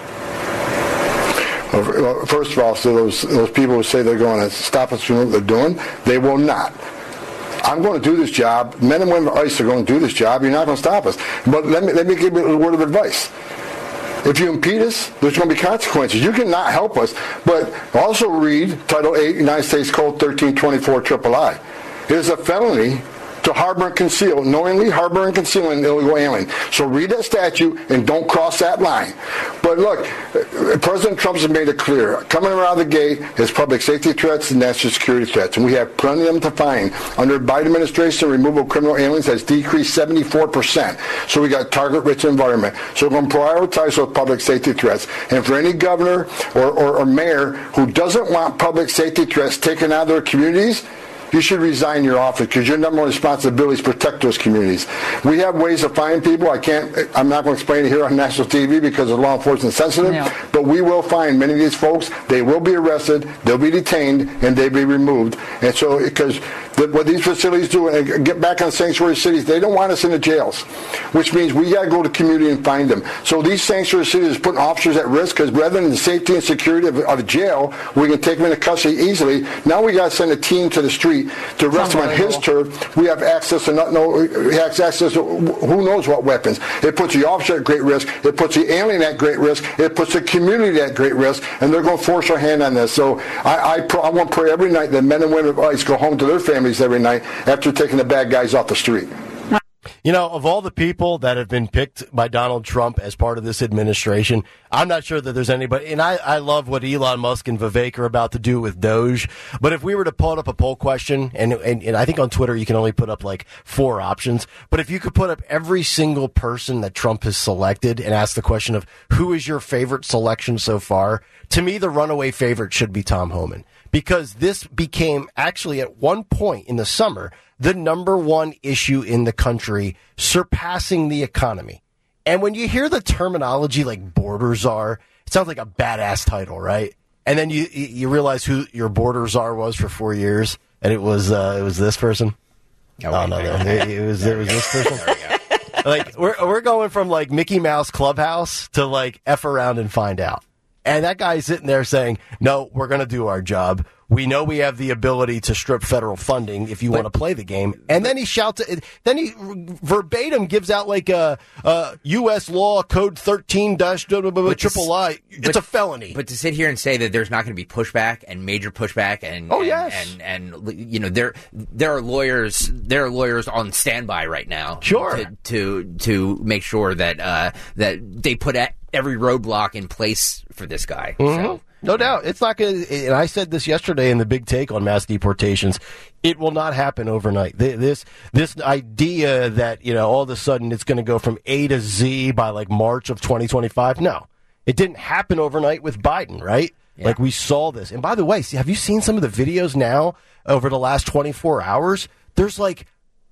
Well, first of all, so those, those people who say they're going to stop us from what they're doing, they will not. I'm going to do this job. Men and women of ICE are going to do this job. You're not going to stop us. But let me, let me give you a word of advice. If you impede us, there's going to be consequences. You cannot help us, but also read Title eight, United States Code thirteen twenty-four triple I. It is a felony to harbor and conceal, knowingly harbor and conceal an illegal alien. So read that statute and don't cross that line. But look, President Trump has made it clear. Coming around the gate is public safety threats and national security threats, and we have plenty of them to find. Under the Biden administration, removal of criminal aliens has decreased seventy-four percent. So we got target-rich environment. So we're going to prioritize those public safety threats. And for any governor or, or, or mayor who doesn't want public safety threats taken out of their communities, you should resign your office, because your number one responsibility is protect those communities. We have ways to find people. I can't, I'm not going to explain it here on national T V because of law enforcement sensitive, no. but we will find many of these folks. They will be arrested, they'll be detained, and they'll be removed. And so, because the, what these facilities do, and get back on sanctuary cities, they don't want us in the jails, which means we got to go to the community and find them. So these sanctuary cities are putting officers at risk, because rather than the safety and security of, of a jail, we can take them into custody easily. Now we got to send a team to the street to arrest him on his turf. We have access to not know, access to who knows what weapons. It puts the officer at great risk. It puts the alien at great risk. It puts the community at great risk, and they're going to force our hand on this. So I, I, I want to pray every night that men and women of ICE go home to their families every night after taking the bad guys off the street. You know, of all the people that have been picked by Donald Trump as part of this administration, I'm not sure that there's anybody, and I, I love what Elon Musk and Vivek are about to do with Doge, but if we were to pull up a poll question, and, and, and I think on Twitter you can only put up like four options, but if you could put up every single person that Trump has selected and ask the question of who is your favorite selection so far, to me the runaway favorite should be Tom Homan, because this became actually at one point in the summer the number one issue in the country, surpassing the economy. And when you hear the terminology like border czar, it sounds like a badass title, right? And then you you realize who your border czar was for four years, and it was uh, it was this person. Oh, oh no, no, it, it was it was this person. Like we're we're going from like Mickey Mouse Clubhouse to like F around and find out. And that guy's sitting there saying, no, we're going to do our job. We know we have the ability to strip federal funding if you but, want to play the game. And then he shouts, then he verbatim gives out like a, a U S law code thirteen dash triple I. It's but, a felony. But to sit here and say that there's not going to be pushback and major pushback and, oh, and, yes. and, and, you know, there, there are lawyers, there are lawyers on standby right now. Sure. To, to, to make sure that, uh, that they put every roadblock in place for this guy. Mm-hmm. So. No doubt. It's not going to, and I said this yesterday in the big take on mass deportations, it will not happen overnight. This, this idea that, you know, all of a sudden it's going to go from A to Z by like March of twenty twenty-five. No, it didn't happen overnight with Biden, right? Yeah. Like we saw this. And by the way, have you seen some of the videos now over the last twenty-four hours? There's like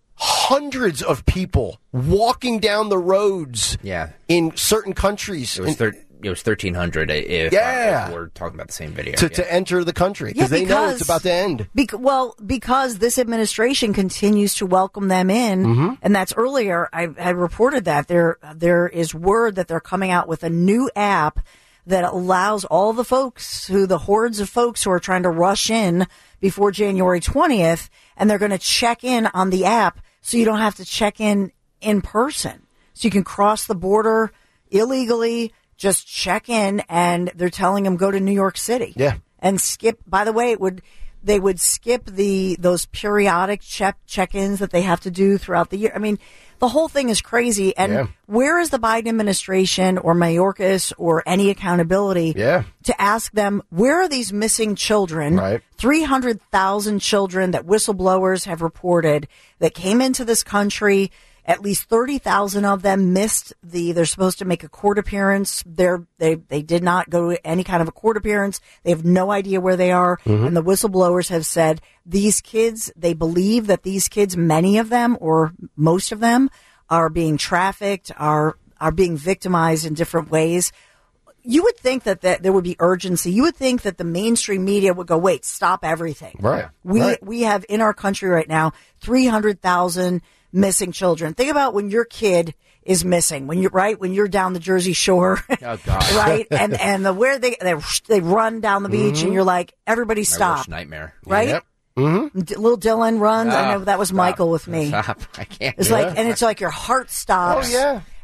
hundreds of people walking down the roads yeah. in certain countries. It was thir- It was thirteen hundred if, yeah. uh, if we're talking about the same video. To, yeah. to enter the country, yeah, because they know it's about to end. Bec- well, because this administration continues to welcome them in, mm-hmm. and that's earlier, I had reported that there there is word that they're coming out with a new app that allows all the folks who, the hordes of folks who are trying to rush in before January twentieth, and they're going to check in on the app so you don't have to check in in person. So you can cross the border illegally, just check in, and they're telling them go to New York City. Yeah. And skip, by the way, it would they would skip the those periodic check check-ins that they have to do throughout the year. I mean, the whole thing is crazy. And yeah. where is the Biden administration or Mayorkas or any accountability yeah. to ask them, where are these missing children? Right. three hundred thousand children that whistleblowers have reported that came into this country. At least thirty thousand of them missed the, they're supposed to make a court appearance. They're, they, they did not go to any kind of a court appearance. They have no idea where they are. Mm-hmm. And the whistleblowers have said these kids, they believe that these kids, many of them or most of them are being trafficked, are, are being victimized in different ways. You would think that, that there would be urgency. You would think that the mainstream media would go, wait, stop everything. Right. We, right. we have in our country right now, three hundred thousand missing children. Think about when your kid is missing, when you're right, when you're down the Jersey Shore, oh, God. right? And, and the, where they, they, they run down the beach mm-hmm. and you're like, everybody stop. My worst nightmare. Right? Yep. Mm-hmm. D- little Dylan runs. Oh, I know that was stop. Michael with me. Stop. I can't. It's yeah. like, and it's like your heart stops. Oh, yeah.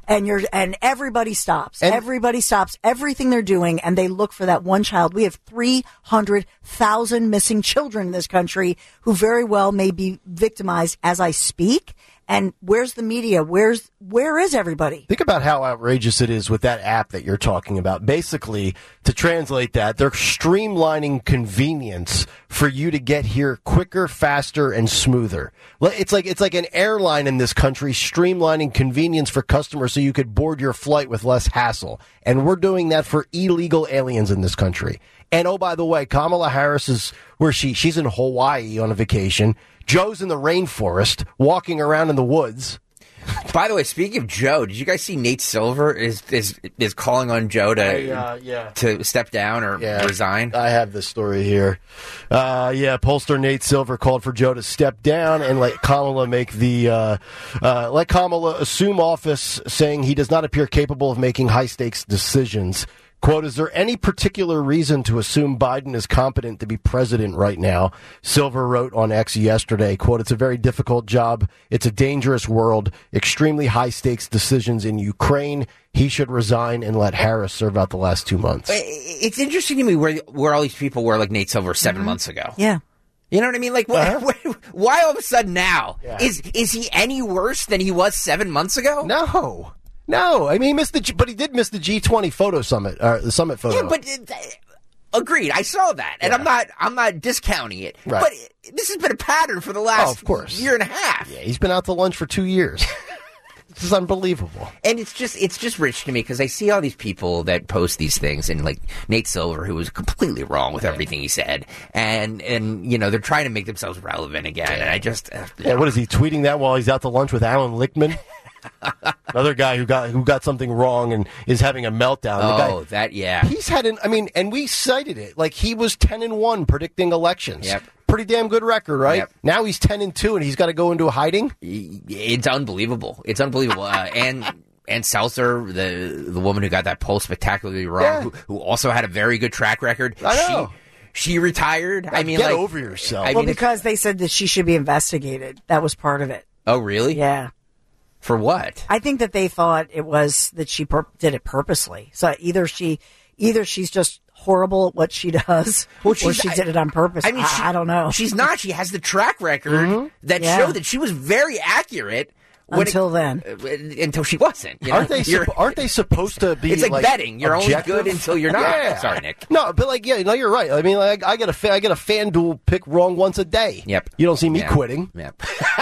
And you're and everybody stops. And- everybody stops everything they're doing, and they look for that one child. We have three hundred thousand missing children in this country who very well may be victimized as I speak. And where's the media? Where's where is everybody? Think about how outrageous it is with that app that you're talking about. Basically, to translate that, they're streamlining convenience for you to get here quicker, faster, and smoother. It's like it's like an airline in this country streamlining convenience for customers so you could board your flight with less hassle. And we're doing that for illegal aliens in this country. And oh, by the way, Kamala Harris is where she she's in Hawaii on a vacation. Joe's in the rainforest, walking around in the woods. By the way, speaking of Joe, did you guys see Nate Silver is is is calling on Joe to I, uh, yeah. to step down or Yeah, resign? I have this story here. Uh, yeah, pollster Nate Silver called for Joe to step down and let Kamala make the uh, uh, let Kamala assume office, saying he does not appear capable of making high stakes decisions. Quote, is there any particular reason to assume Biden is competent to be president right now? Silver wrote on X yesterday, quote, it's a very difficult job. It's a dangerous world, extremely high stakes decisions in Ukraine. He should resign and let Harris serve out the last two months. It's interesting to me where where all these people were like Nate Silver seven mm-hmm. months ago. Yeah. You know what I mean? Like, uh-huh. why, why all of a sudden now? Yeah. Is is he any worse than he was seven months ago? No. No, I mean, he missed the, G- but he did miss the G twenty photo summit, or the summit photo. Yeah, but uh, agreed. I saw that, and yeah. I'm not, I'm not discounting it. Right. But it, this has been a pattern for the last oh, of course. year and a half. Yeah, he's been out to lunch for two years. This is unbelievable. And it's just, it's just rich to me because I see all these people that post these things, and like Nate Silver, who was completely wrong with yeah. everything he said, and and you know they're trying to make themselves relevant again, yeah. and I just, uh, yeah. What is he tweeting that while he's out to lunch with Alan Lichtman? Another guy who got who got something wrong and is having a meltdown. The oh, guy, that yeah. He's had an. I mean, and we cited it. Like he was ten and one predicting elections. Yep. Pretty damn good record, right? Yep. Now he's ten and two, and he's got to go into a hiding. It's unbelievable. It's unbelievable. uh, and and Seltzer, the the woman who got that poll spectacularly wrong, Yeah. who, who also had a very good track record. I know. She, she retired. I mean, get like, over yourself. I well, mean, because they said that she should be investigated. That was part of it. Oh, really? Yeah. For what? I think that they thought it was that she pur- did it purposely. So either she, either she's just horrible at what she does, well, or she did it on purpose. I mean, I, she, I don't know. She's not. She has the track record mm-hmm. that yeah. showed that she was very accurate. Until it, then. Uh, until she wasn't. You know? Aren't they? Su- aren't they supposed to be? It's like, like betting. You're objective? only good until you're not. Yeah. Sorry, Nick. No, but like, yeah, no, you're right. I mean, like, I get a fa- I get a FanDuel pick wrong once a day. Yep. You don't see me yep. quitting. Yep.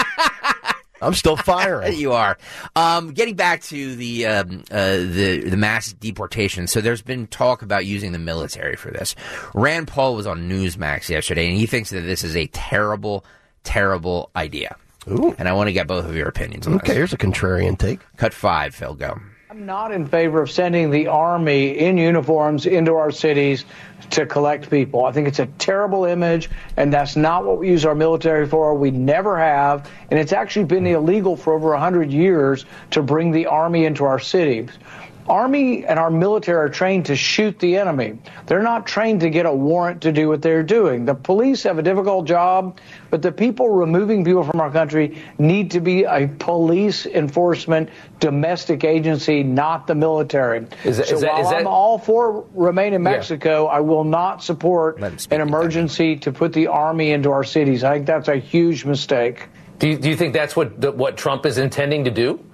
I'm still firing. You are. Um, getting back to the um, uh, the the mass deportation. So there's been talk about using the military for this. Rand Paul was on Newsmax yesterday, and he thinks that this is a terrible, terrible idea. Ooh. And I want to get both of your opinions on okay, this. here's a contrarian take. Cut five, Phil, go. I'm not in favor of sending the Army in uniforms into our cities to collect people. I think it's a terrible image, and that's not what we use our military for. We never have, and it's actually been illegal for over one hundred years to bring the Army into our cities. Army and our military are trained to shoot the enemy. They're not trained to get a warrant to do what they're doing. The police have a difficult job, but the people removing people from our country need to be a police enforcement domestic agency, not the military. Is that, so is that, while is that, I'm all for remain in Mexico, yeah. I will not support an emergency to put the Army into our cities. I think that's a huge mistake. Do you, do you think that's what the, what Trump is intending to do?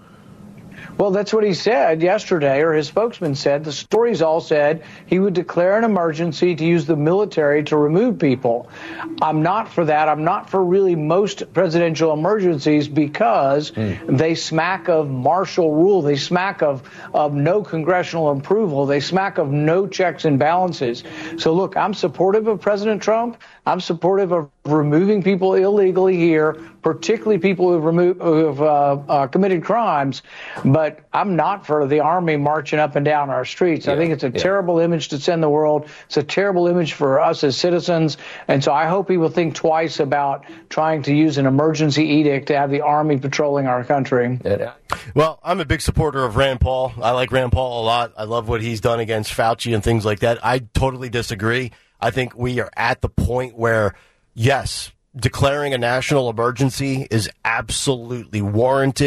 Well, that's what he said yesterday, or his spokesman said. The stories all said he would declare an emergency to use the military to remove people. I'm not for that. I'm not for really most presidential emergencies because mm. they smack of martial rule. They smack of, of no congressional approval. They smack of no checks and balances. So, look, I'm supportive of President Trump. I'm supportive of removing people illegally here, particularly people who have, removed, who have uh, uh, committed crimes. But I'm not for the Army marching up and down our streets. Yeah, I think it's a yeah. terrible image to send the world. It's a terrible image for us as citizens. And so I hope he will think twice about trying to use an emergency edict to have the Army patrolling our country. Yeah. Well, I'm a big supporter of Rand Paul. I like Rand Paul a lot. I love what he's done against Fauci and things like that. I totally disagree. I think we are at the point where, yes, declaring a national emergency is absolutely warranted.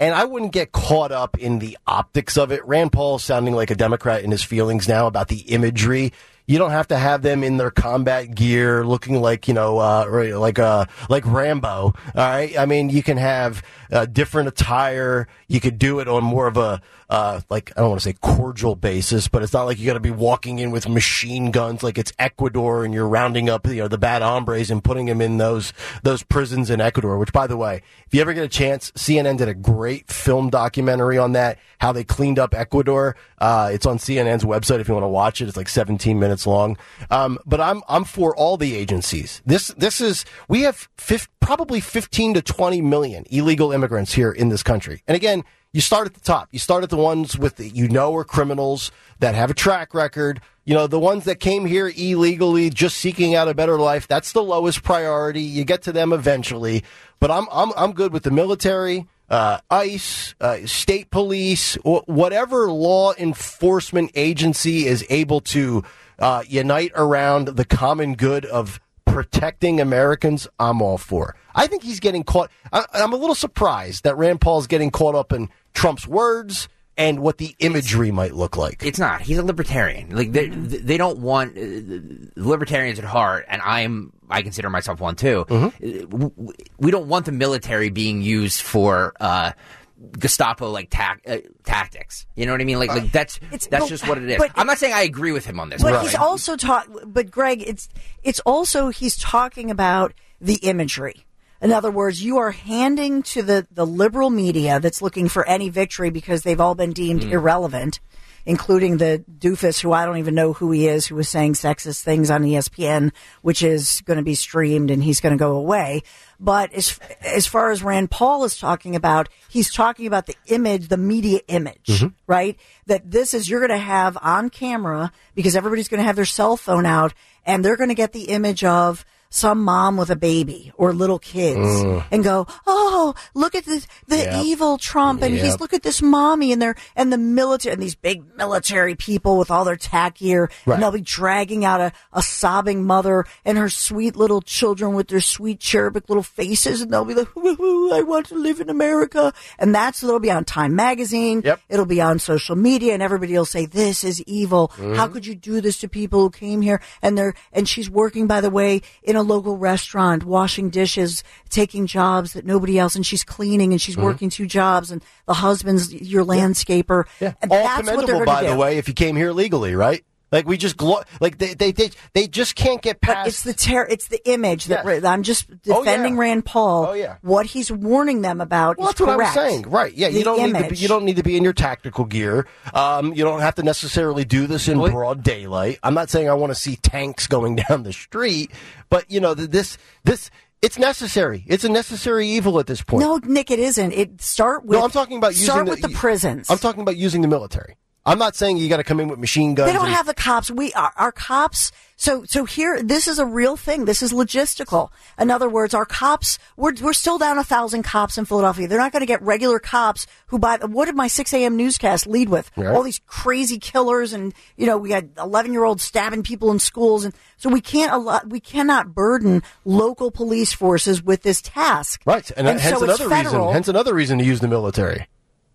And I wouldn't get caught up in the optics of it. Rand Paul is sounding like a Democrat in his feelings now about the imagery. You don't have to have them in their combat gear looking like, you know, uh, like, uh, like Rambo. All right. I mean, you can have uh, different attire. You could do it on more of a, uh, like, I don't want to say cordial basis, but it's not like you got to be walking in with machine guns like it's Ecuador and you're rounding up, you know, the bad hombres and putting them in those, those prisons in Ecuador, which, by the way, if you ever get a chance, C N N did a great film documentary on that, how they cleaned up Ecuador. Uh, it's on C N N's website if you want to watch it. It's like seventeen minutes long. Um, but I'm, I'm for all the agencies. This, this is, we have fif- probably fifteen to twenty million illegal immigrants here in this country. And again, you start at the top. You start at the ones with the, you know, are criminals that have a track record. You know, the ones that came here illegally, just seeking out a better life. That's the lowest priority. You get to them eventually. But I'm, I'm, I'm good with the military, uh, ICE, uh, state police, wh- whatever law enforcement agency is able to uh, unite around the common good of protecting Americans, I'm all for. I think he's getting caught. I, I'm a little surprised that Rand Paul's getting caught up in Trump's words and what the imagery it's, might look like. It's not. He's a libertarian. Like they, they don't want uh, libertarians at heart, and I'm. I consider myself one too. Mm-hmm. We don't want the military being used for uh, Gestapo like ta- uh, tactics. You know what I mean? Like, like that's it's, that's but, just what it is. I'm not saying I agree with him on this. But right. he's also talk. But Greg, it's it's also he's talking about the imagery. In other words, you are handing to the, the liberal media that's looking for any victory because they've all been deemed mm. irrelevant, including the doofus who I don't even know who he is, who was saying sexist things on E S P N, which is going to be streamed and he's going to go away. But as, as far as Rand Paul is talking about, he's talking about the image, the media image, mm-hmm. right? That this is, you're going to have on camera because everybody's going to have their cell phone out and they're going to get the image of some mom with a baby or little kids mm. and go, oh, look at this, the yep. evil Trump. And yep. he's, look at this mommy and they're, and the military and these big military people with all their tack gear. Right. And they'll be dragging out a, a sobbing mother and her sweet little children with their sweet cherubic little faces. And they'll be like, I want to live in America. And that's, it'll be on Time Magazine. Yep. It'll be on social media and everybody will say, this is evil. Mm. How could you do this to people who came here? And they're, and she's working, by the way, in a local restaurant, washing dishes, taking jobs that nobody else, and she's cleaning and she's mm-hmm. working two jobs, and the husband's your landscaper. Yeah. And All that's commendable, what by do. the way, if you came here legally, right? Like we just glo- like they, they they they just can't get past. But it's the ter- it's the image that yes. I'm just defending oh, yeah. Rand Paul. Oh yeah, what he's warning them about. Well, is that's correct. what I was saying. Right? Yeah, the you don't image. need to be, you don't need to be in your tactical gear. Um, you don't have to necessarily do this in well, broad daylight. I'm not saying I want to see tanks going down the street, but you know this this. It's necessary. It's a necessary evil at this point. No, Nick, it isn't. It start with. No, I'm talking about using start the, with the prisons. I'm talking about using the military. I'm not saying you got to come in with machine guns. They don't and, have the cops. We our, our cops. So so here, this is a real thing. This is logistical. In other words, our cops. We're we're still down a thousand cops in Philadelphia. They're not going to get regular cops who buy. What did my six a.m. newscast lead with? Right. All these crazy killers, and you know we had eleven year olds stabbing people in schools, and so we can't allow, we cannot burden local police forces with this task. Right, and, and hence so another federal, reason. Hence another reason to use the military.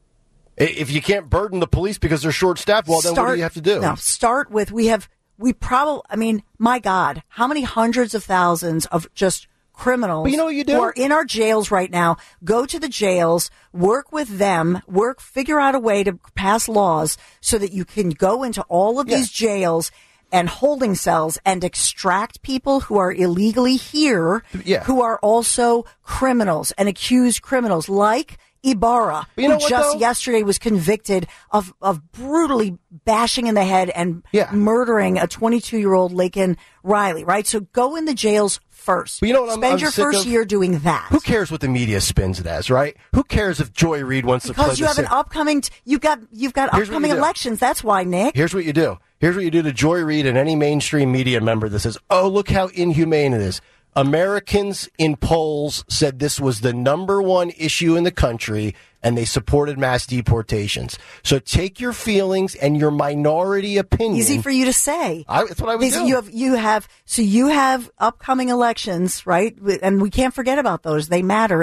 If you can't burden the police because they're short-staffed, well, then start, what do you have to do? Now, start with, we have, we probably, I mean, my God, how many hundreds of thousands of just criminals but you know what you do? who are in our jails right now, go to the jails, work with them, work, figure out a way to pass laws so that you can go into all of yeah. these jails and holding cells and extract people who are illegally here, yeah. who are also criminals and accused criminals like Ibarra, you know who what, just though? yesterday was convicted of, of brutally bashing in the head and yeah. murdering a twenty-two-year-old Laken Riley, right? So go in the jails first. But you know what I'm, Spend I'm your sick first of? year doing that. Who cares what the media spins it as, right? Who cares if Joy Reid wants because to play you have the an upcoming, t- you've got, you've got Here's upcoming elections. That's why, Nick. Here's what you do. Here's what you do to Joy Reid and any mainstream media member that says, oh, look how inhumane it is. Americans in polls said this was the number one issue in the country, and they supported mass deportations. So take your feelings and your minority opinion. Easy for you to say. I, that's what I would These, do. You have, you have, so you have upcoming elections, right? And we can't forget about those. They matter. And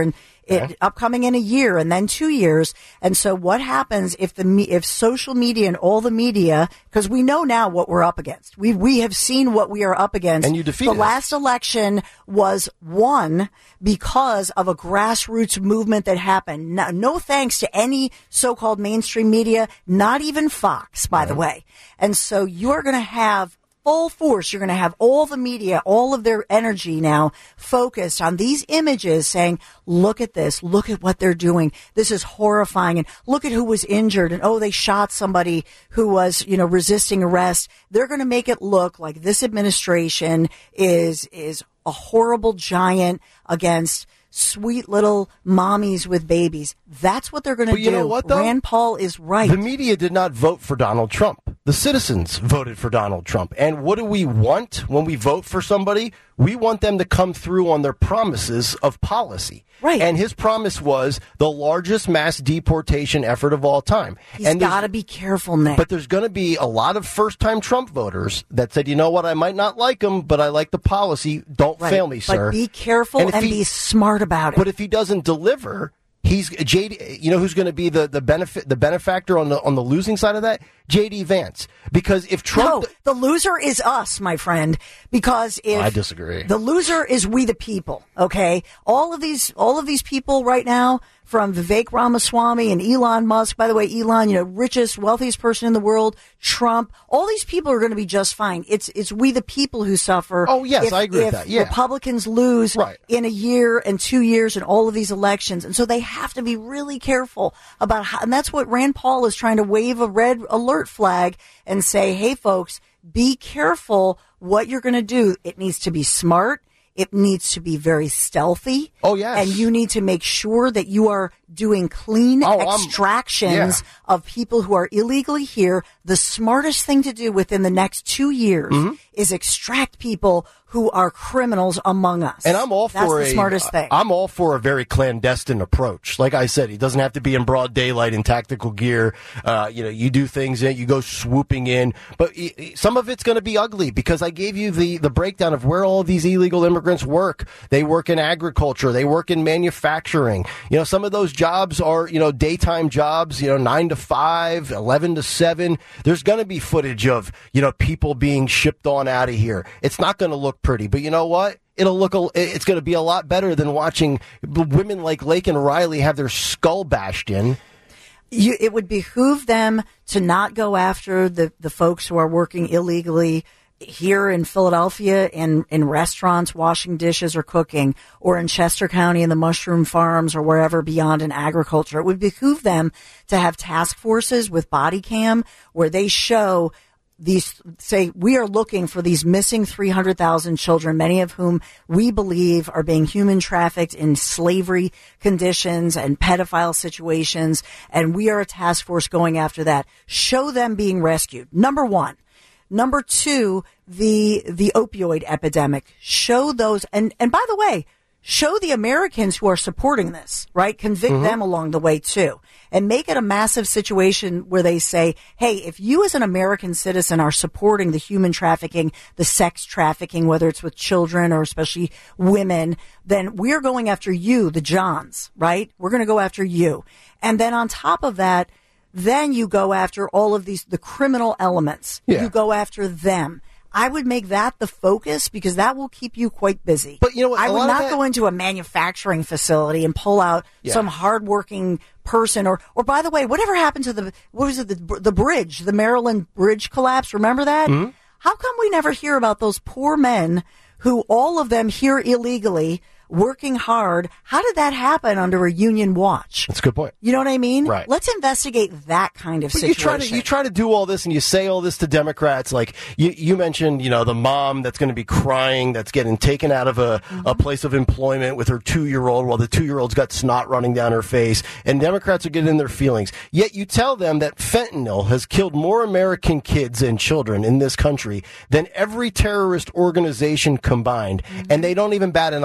it Okay. upcoming in a year and then two years. And so what happens if the me- if social media and all the media, because we know now what we're up against. We we have seen what we are up against. And you defeated The us. last election was won because of a grassroots movement that happened. No, no thanks to any so-called mainstream media, not even Fox, by the way. And so you're going to have full force. You're going to have all the media, all of their energy now focused on these images saying, look at this, look at what they're doing. This is horrifying. And look at who was injured. And oh, they shot somebody who was, you know, resisting arrest. They're going to make it look like this administration is, is a horrible giant against sweet little mommies with babies. That's what they're going to But do. you know what, though? Rand Paul is right. The media did not vote for Donald Trump. The citizens voted for Donald Trump. And what do we want when we vote for somebody? We want them to come through on their promises of policy. Right. And his promise was the largest mass deportation effort of all time. He's and there's- got to be careful, Nick. But there's going to be a lot of first-time Trump voters that said, you know what, I might not like him, but I like the policy. Don't Right. fail me, But sir. be careful if and he- be smart about it. But if he doesn't deliver, he's J D. You know who's going to be the, the benefit the benefactor on the on the losing side of that? J D Vance. Because if Trump, No, the loser is us, my friend. Because if I disagree. the loser is we the people. Okay, all of these, all of these people right now, from Vivek Ramaswamy and Elon Musk. By the way, Elon, you know, richest, wealthiest person in the world. Trump. All these people are going to be just fine. It's it's we the people who suffer. Oh, yes, if, I agree with if that, yeah. Republicans lose Right. in a year and two years in all of these elections, and so they have to be really careful about how. And that's what Rand Paul is trying to wave a red alert flag and say, hey, folks, be careful what you're going to do. It needs to be smart. It needs to be very stealthy. Oh, yes. And you need to make sure that you are doing clean Oh, I'm- extractions yeah. of people who are illegally here. The smartest thing to do within the next two years Mm-hmm. is extract people who are criminals among us. and I'm all That's for the a, smartest thing. I'm all for a very clandestine approach. Like I said, he doesn't have to be in broad daylight in tactical gear. Uh, you know, you do things that you go swooping in, but y- y- some of it's going to be ugly because I gave you the, the breakdown of where all of these illegal immigrants work. They work in agriculture. They work in manufacturing. You know, some of those jobs are, you know, daytime jobs, you know, nine to five, eleven to seven. There's going to be footage of, you know, people being shipped on out of here. It's not going to look pretty, but you know what? It'll look, a, it's going to be a lot better than watching women like Lake and Riley have their skull bashed in. You, it would behoove them to not go after the, the folks who are working illegally here in Philadelphia in, in restaurants, washing dishes or cooking, or in Chester County in the mushroom farms or wherever beyond in agriculture. It would behoove them to have task forces with body cam where they show these, say, we are looking for these missing three hundred thousand children, many of whom we believe are being human trafficked in slavery conditions and pedophile situations. And we are a task force going after that. Show them being rescued. Number one. Number two, the, the opioid epidemic. Show those. And, and by the way, show the Americans who are supporting this, right? Convict Mm-hmm. them along the way too. And make it a massive situation where they say, hey, if you as an American citizen are supporting the human trafficking, the sex trafficking, whether it's with children or especially women, then we're going after you, the Johns, right? We're going to go after you. And then on top of that, then you go after all of these, the criminal elements. Yeah. You go after them. I would make that the focus because that will keep you quite busy. But you know what, I a would lot of not that- go into a manufacturing facility and pull out Yeah. some hardworking person or, or by the way, whatever happened to the, what was it, the, the bridge, the Maryland bridge collapse? Remember that? Mm-hmm. How come we never hear about those poor men who all of them here illegally working hard? How did that happen under a union watch? That's a good point. You know what I mean? Right. Let's investigate that kind of But situation. you try to you try to do all this, and you say all this to Democrats. Like you, you mentioned, you know, the mom that's going to be crying, that's getting taken out of a, Mm-hmm. a place of employment with her two year old, while the two year old's got snot running down her face, and Democrats are getting in their feelings. Yet you tell them that fentanyl has killed more American kids and children in this country than every terrorist organization combined, Mm-hmm. and they don't even bat an eyelash.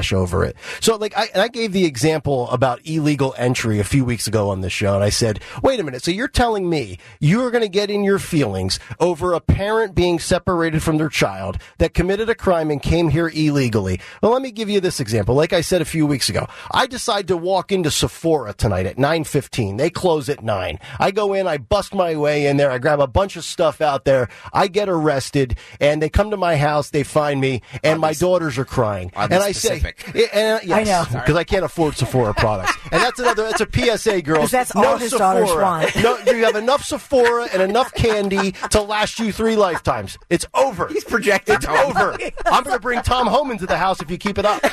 backlash over it. So, like, I, and I gave the example about illegal entry a few weeks ago on this show, and I said, wait a minute, so you're telling me you're going to get in your feelings over a parent being separated from their child that committed a crime and came here illegally. Well, let me give you this example. Like I said a few weeks ago, I decide to walk into Sephora tonight at nine fifteen. They close at nine. I go in, I bust my way in there, I grab a bunch of stuff out there, I get arrested, and they come to my house, they find me, and my daughters are crying. I'll be and I specific. say, and, yes, I know. because I can't afford Sephora products. And that's another, that's a P S A, girls. 'Cause that's no all his Sephora. daughters want. No, you have enough Sephora and enough candy to last you three lifetimes. It's over. He's projecting. It's over. I'm going to bring Tom home into the house if you keep it up.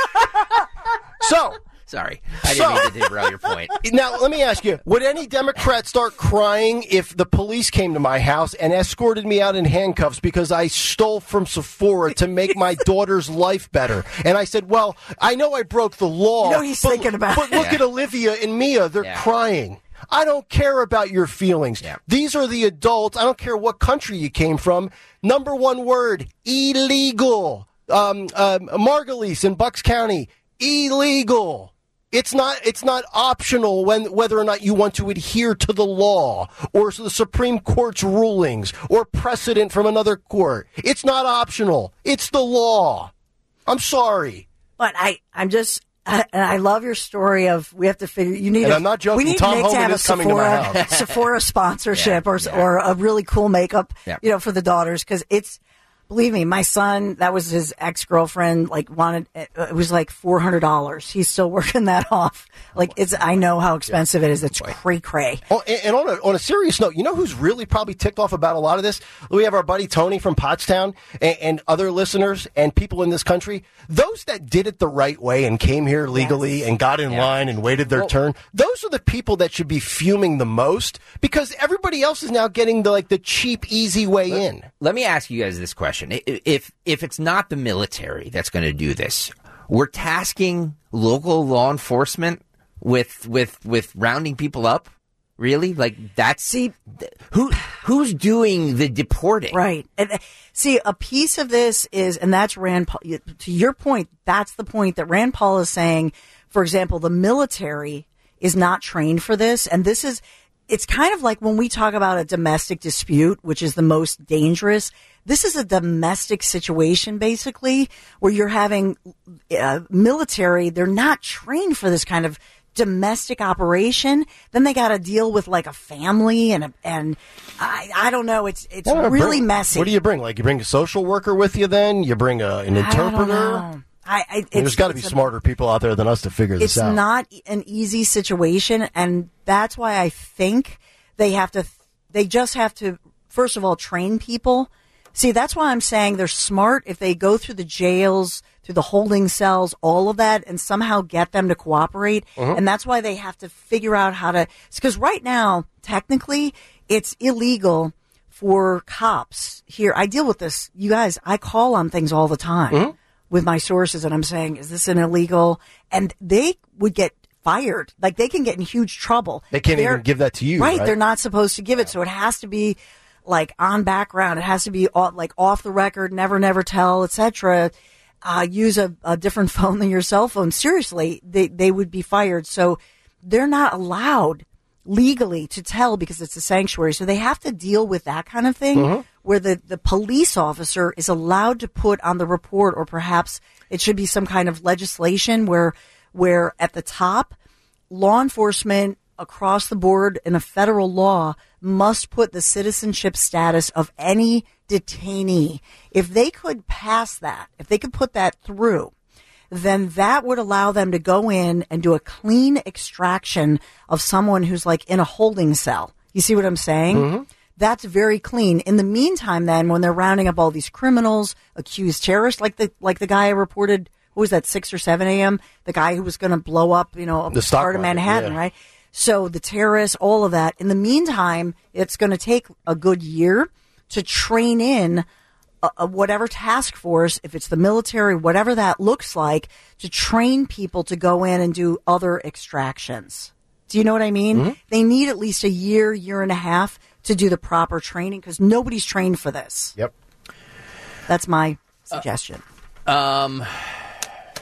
So. Sorry, I didn't So- mean to derail your point. Now, let me ask you, would any Democrat start crying if the police came to my house and escorted me out in handcuffs because I stole from Sephora to make my daughter's life better? And I said, well, I know I broke the law. You know he's but, thinking about But it. look Yeah. at Olivia and Mia. They're Yeah. crying. I don't care about your feelings. Yeah. These are the adults. I don't care what country you came from. Number one word, illegal. Um, um, Margulies in Bucks County, illegal. It's not, it's not optional when, whether or not you want to adhere to the law or the Supreme Court's rulings or precedent from another court. It's not optional. It's the law. I'm sorry. But I, I'm just, I, and I love your story of we have to figure. You need. And a, I'm not joking. We need Tom Nick to Homan have a is coming to my Sephora, house. Sephora sponsorship Yeah, or yeah. or a really cool makeup, Yeah. you know, for the daughters because it's. Believe me, my son, that was his ex-girlfriend, like wanted, it was like four hundred dollars. He's still working that off. Like it's, I know how expensive it is. It's cray cray. Oh, and, and on a on a serious note, you know who's really probably ticked off about a lot of this? We have our buddy Tony from Pottstown and, and other listeners and people in this country. Those that did it the right way and came here legally Yes. and got in Yeah. line and waited their Well- turn. Those are the people that should be fuming the most because everybody else is now getting the like the cheap, easy way in. Let me ask you guys this question. I- If if it's not the military that's going to do this, we're tasking local law enforcement with with with rounding people up? Really? Like that's See, who who's doing the deporting? right. And uh, see, a piece of this is, and that's Rand Paul. To your point, that's the point that Rand Paul is saying. For example, the military is not trained for this, and this is. It's kind of like when we talk about a domestic dispute, which is the most dangerous. This is a domestic situation, basically, where you're having uh, military. They're not trained for this kind of domestic operation. Then they got to deal with like a family and a, and I, I don't know. It's it's Yeah, really bring- messy. What do you bring? Like you bring a social worker with you? Then you bring a, an I don't interpreter. know. I, I, it's, There's got to be it's a- smarter people out there than us to figure this It's out. not an easy situation, and that's why I think they have to. They just have to, first of all, train people. See, that's why I'm saying they're smart if they go through the jails, through the holding cells, all of that, and somehow get them to cooperate. Mm-hmm. And that's why they have to figure out how to. Because right now, technically, it's illegal for cops here. I deal with this, you guys. I call on things all the time. Mm-hmm. With my sources, and I'm saying, is this an illegal? And they would get fired. Like they can get in huge trouble. They can't They're- even give that to you, right? They're not supposed to give it. So it has to be like on background. It has to be off, like off the record, never, never tell, et cetera. Uh, use a, a different phone than your cell phone. Seriously, they, they would be fired. So they're not allowed legally to tell because it's a sanctuary. So they have to deal with that kind of thing Mm-hmm. where the, the police officer is allowed to put on the report, or perhaps it should be some kind of legislation where, where at the top, law enforcement across the board in a federal law must put the citizenship status of any detainee. If they could pass that, if they could put that through, then that would allow them to go in and do a clean extraction of someone who's like in a holding cell. You see what I'm saying? Mm-hmm. That's very clean. In the meantime, then, when they're rounding up all these criminals, accused terrorists, like the like the guy I reported, what was that, six or seven a.m., the guy who was going to blow up, you know, The stock part of market, Manhattan, yeah. right? So the terrorists, all of that. In the meantime, it's going to take a good year to train in a, a whatever task force, if it's the military, whatever that looks like, to train people to go in and do other extractions. Do you know what I mean? Mm-hmm. They need at least a year, year and a half to do the proper training because nobody's trained for this. Yep. That's my suggestion. Um,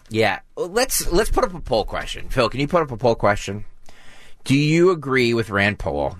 Yeah, let's let's put up a poll question. Phil, can you put up a poll question? Do you agree with Rand Paul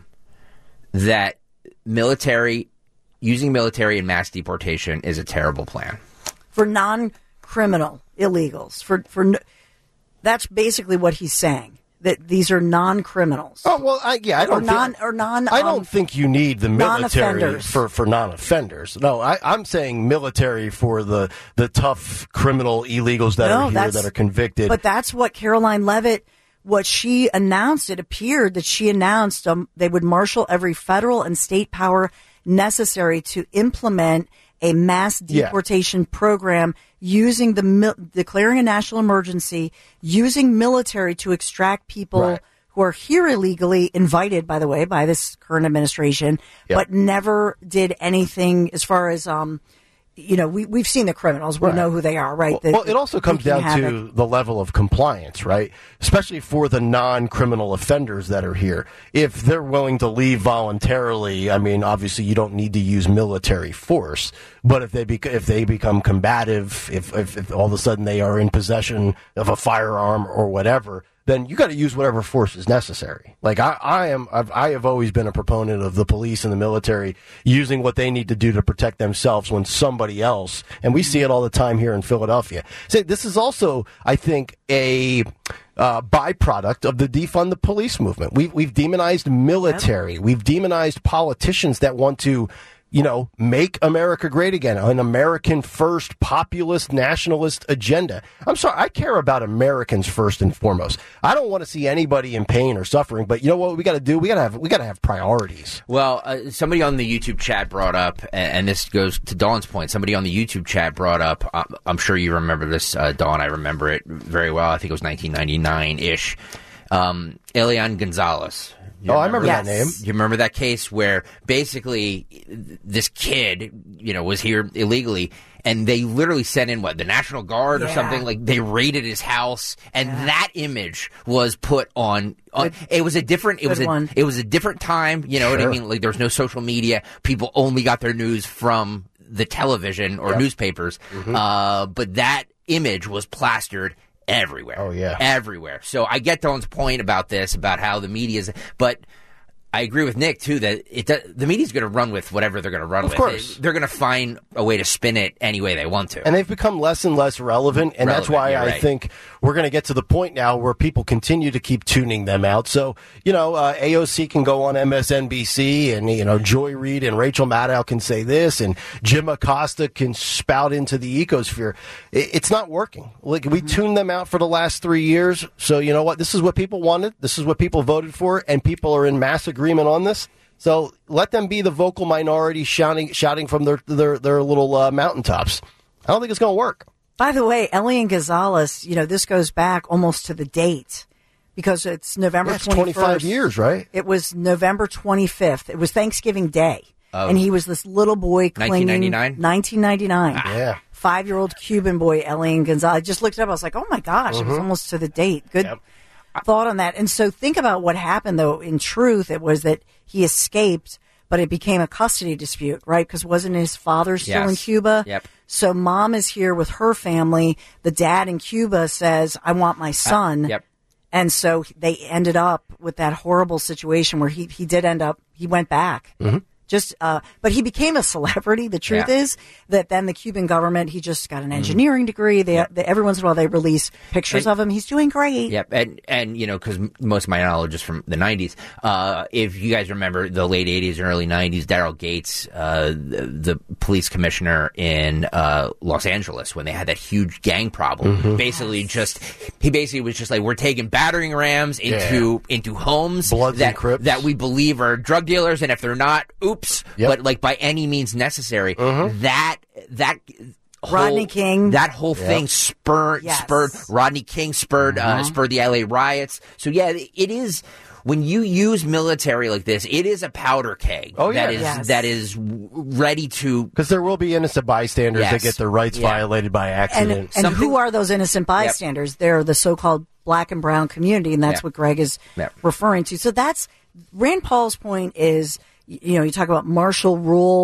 that military using military in mass deportation is a terrible plan for non-criminal illegals? For for that's basically what he's saying. That these are non-criminals. Oh well, I, yeah, I don't or non think, or non. I don't um, think you need the military non-offenders. for, for non-offenders. No, I, I'm saying military for the the tough criminal illegals that No, are here that's- that are convicted. But that's what Caroline Leavitt, what she announced. It appeared that she announced um, they would marshal every federal and state power necessary to implement a mass Yeah. deportation program using the mil- declaring a national emergency, using military to extract people Right. who are here illegally, invited, by the way, by this current administration, Yep. but never did anything as far as, um, you know, we, we've seen the criminals. We Right. know who they are, right? Well, The- well, it also comes wreaking down to havoc. the level of compliance, right? Especially for the non-criminal offenders that are here. If they're willing to leave voluntarily, I mean, obviously you don't need to use military force. But if they bec- if they become combative, if, if if all of a sudden they are in possession of a firearm or whatever, then you got to use whatever force is necessary. Like I, I am, I've, I have always been a proponent of the police and the military using what they need to do to protect themselves when somebody else, and we see it all the time here in Philadelphia. So this is also, I think, a uh, byproduct of the defund the police movement. We've we've demonized military. We've demonized politicians that want to, you know, make America great again, an American first populist nationalist agenda. I'm sorry, I care about Americans first and foremost. I don't want to see anybody in pain or suffering, but you know what we got to do? We got to have we got to have priorities. Well, uh, somebody on the YouTube chat brought up, and, and this goes to Dawn's point. Somebody on the YouTube chat brought up. Uh, I'm sure you remember this, uh, Dawn. I remember it very well. I think it was nineteen ninety-nine ish. Um, Elian Gonzalez. You Oh, I remember Yes. that name. You remember that case where basically this kid, you know, was here illegally, and they literally sent in what the National Guard or Yeah. something. Like they raided his house, and that image was put on. on it was a different. It was good a. one. It was a different time. You know what I Sure. mean? Like there was no social media. People only got their news from the television or Yep. newspapers. Uh, but that image was plastered everywhere. Oh, yeah. Everywhere. So I get Dawn's point about this, about how the media's, but I agree with Nick too that it does, the media's going to run with whatever they're going to run Of with. course. They're going to find a way to spin it any way they want to. And they've become less and less relevant, and that's Relevant, why you're I right. think we're going to get to the point now where people continue to keep tuning them out. So, you know, uh, A O C can go on M S N B C, and, you know, Joy Reid and Rachel Maddow can say this, and Jim Acosta can spout into the ecosphere. It, it's not working. Like, we tuned them out for the last three years, so you know what? This is what people wanted. This is what people voted for, and people are in mass agreement on this. So let them be the vocal minority shouting shouting from their their, their little uh, mountaintops. I don't think it's going to work. By the way, Elian Gonzalez, you know, this goes back almost to the date because it's November That's twenty-first. twenty-five years, right? It was November twenty-fifth. It was Thanksgiving Day. Of and he was this little boy clinging. nineteen ninety-nine? nineteen ninety-nine. Yeah. Five-year-old Cuban boy, Elian Gonzalez. I just looked it up. I was like, oh, my gosh, it was almost to the date. Good Yep. thought on that. And so think about what happened, though. In truth, it was that he escaped, but it became a custody dispute, right? Because wasn't his father still in Yes. Cuba? Yep. So mom is here with her family. The dad in Cuba says, I want my son. Yep. And so they ended up with that horrible situation where he, he did end up, he went back. Mm-hmm. Just, uh, but he became a celebrity. The truth Yeah. is that then the Cuban government, he just got an engineering degree. They, they, every once in a while they release pictures And- of him. He's doing great. Yep, and and you know, because most of my knowledge is from the nineties. Uh, if you guys remember the late eighties and early nineties, Daryl Gates, uh, the, the police commissioner in uh, Los Angeles, when they had that huge gang problem, Mm-hmm. basically just he basically was just like, we're taking battering rams into into homes Bloods and that Crips. that we believe are drug dealers, and if they're not, oops. Yep. But like by any means necessary, that that. Whole, Rodney King. That whole thing spurred Yes. spurred Rodney King spurred uh, spurred the L A riots. So yeah, it is when you use military like this, it is a powder keg. Oh, yeah. that is Yes. that is ready to. Because there will be innocent bystanders Yes. that get their rights Yeah. violated by And, accident. and Something- who are those innocent bystanders? They're the so-called black and brown community, and that's Yeah. what Greg is Yeah. referring to. So that's Rand Paul's point is, you know, you talk about martial rule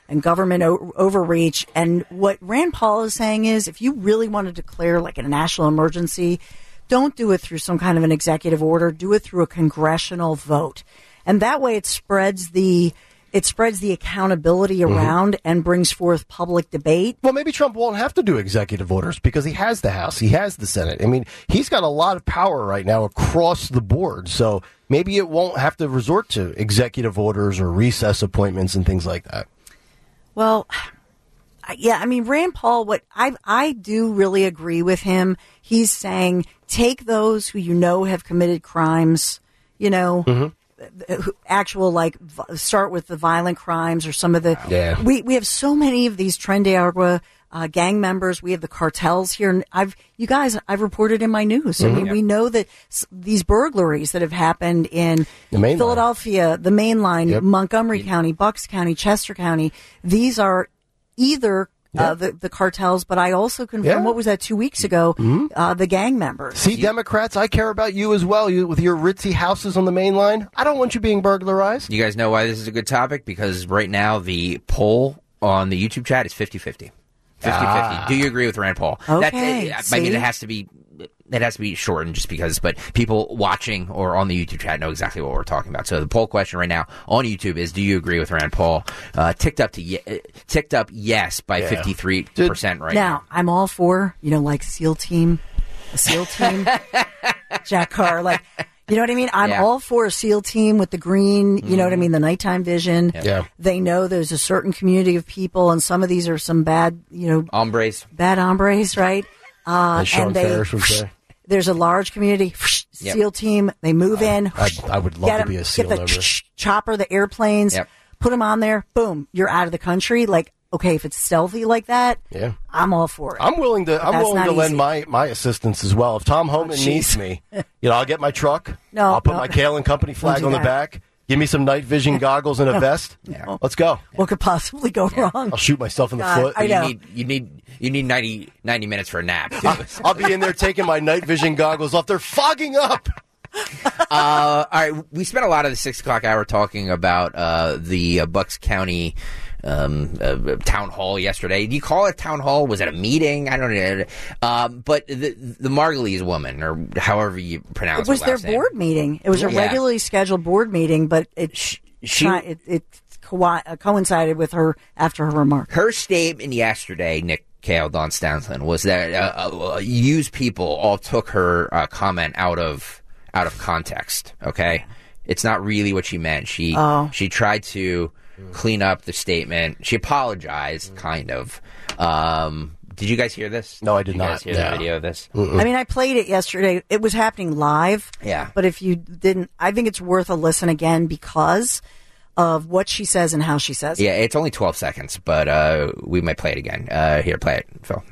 and government o- overreach. And what Rand Paul is saying is, if you really want to declare like a national emergency, don't do it through some kind of an executive order. Do it through a congressional vote. And that way it spreads the it spreads the accountability around mm-hmm. and brings forth public debate. Well, maybe Trump won't have to do executive orders because he has the House, he has the Senate. I mean, he's got a lot of power right now across the board. So maybe it won't have to resort to executive orders or recess appointments and things like that. Well, yeah, I mean, Rand Paul, what I I do really agree with him. He's saying take those who you know have committed crimes, you know, mm-hmm. actual, like, start with the violent crimes or some of the... Yeah. We, we have so many of these Tren de Agua uh, gang members. We have the cartels here. And I've, you guys, I've reported in my news. Mm-hmm. I mean, yeah. we know that s- these burglaries that have happened in Philadelphia, line. the main line, yep. Montgomery yep. County, Bucks County, Chester County, these are either... Uh, the, the cartels, but I also confirmed, yeah. what was that, two weeks ago, mm-hmm. uh, the gang members. See, you, Democrats, I care about you as well, you with your ritzy houses on the main line. I don't want you being burglarized. You guys know why this is a good topic? Because right now the poll on the YouTube chat is fifty-fifty. fifty-fifty. Ah. Do you agree with Rand Paul? Okay. That's, I mean, it has to be... It has to be shortened just because, but people watching or on the YouTube chat know exactly what we're talking about. So the poll question right now on YouTube is, do you agree with Rand Paul? Uh, ticked up to ye- ticked up yes by yeah. fifty-three percent right now. Now, I'm all for, you know, like SEAL team, a SEAL team, Jack Carr, like, you know what I mean? I'm yeah. all for a SEAL team with the green, you mm. know what I mean, the nighttime vision. Yeah. yeah. They know there's a certain community of people, and some of these are some bad, you know. Hombres. Bad hombres, right? Uh, As Sean and they, Ferris would say. There's a large community, SEAL yep. team. They move in. I, I would love to be a SEAL get the member. Chopper, the airplanes, yep. put them on there. Boom, you're out of the country. Like, okay, if it's stealthy like that, yeah. I'm all for it. I'm willing to. But I'm willing to easy. lend my, my assistance as well. If Tom Homan oh, needs me, you know, I'll get my truck. No, I'll put no. my Kale and Company flag on that. the back. Give me some night vision goggles and a no. vest. No. Let's go. What could possibly go yeah. wrong? I'll shoot myself in the God, foot. I know. You need you need you need ninety, ninety minutes for a nap. I'll, I'll be in there taking my night vision goggles off. They're fogging up. uh, all right, we spent a lot of the six o'clock hour talking about uh, the uh, Bucks County um, uh, town hall yesterday. Do you call it town hall? Was it a meeting? I don't know. Um, but the the Margulies woman, or however you pronounce it, was their name. board meeting. It was a yeah. regularly scheduled board meeting, but it she, it, it co- uh, coincided with her after her remark. Her statement yesterday, Nick Kale, Don Stanton, was that uh, uh, used people all took her uh, comment out of out of context. Okay, it's not really what she meant. She oh. she tried to clean up the statement. She apologized, kind of. Um, did you guys hear this? No, I did, did you not. guys hear yeah. the video of this? Mm-mm. I mean, I played it yesterday. It was happening live. Yeah. But if you didn't, I think it's worth a listen again because of what she says and how she says it. Yeah, it's only twelve seconds, but uh, we might play it again. Uh, here, play it, Phil.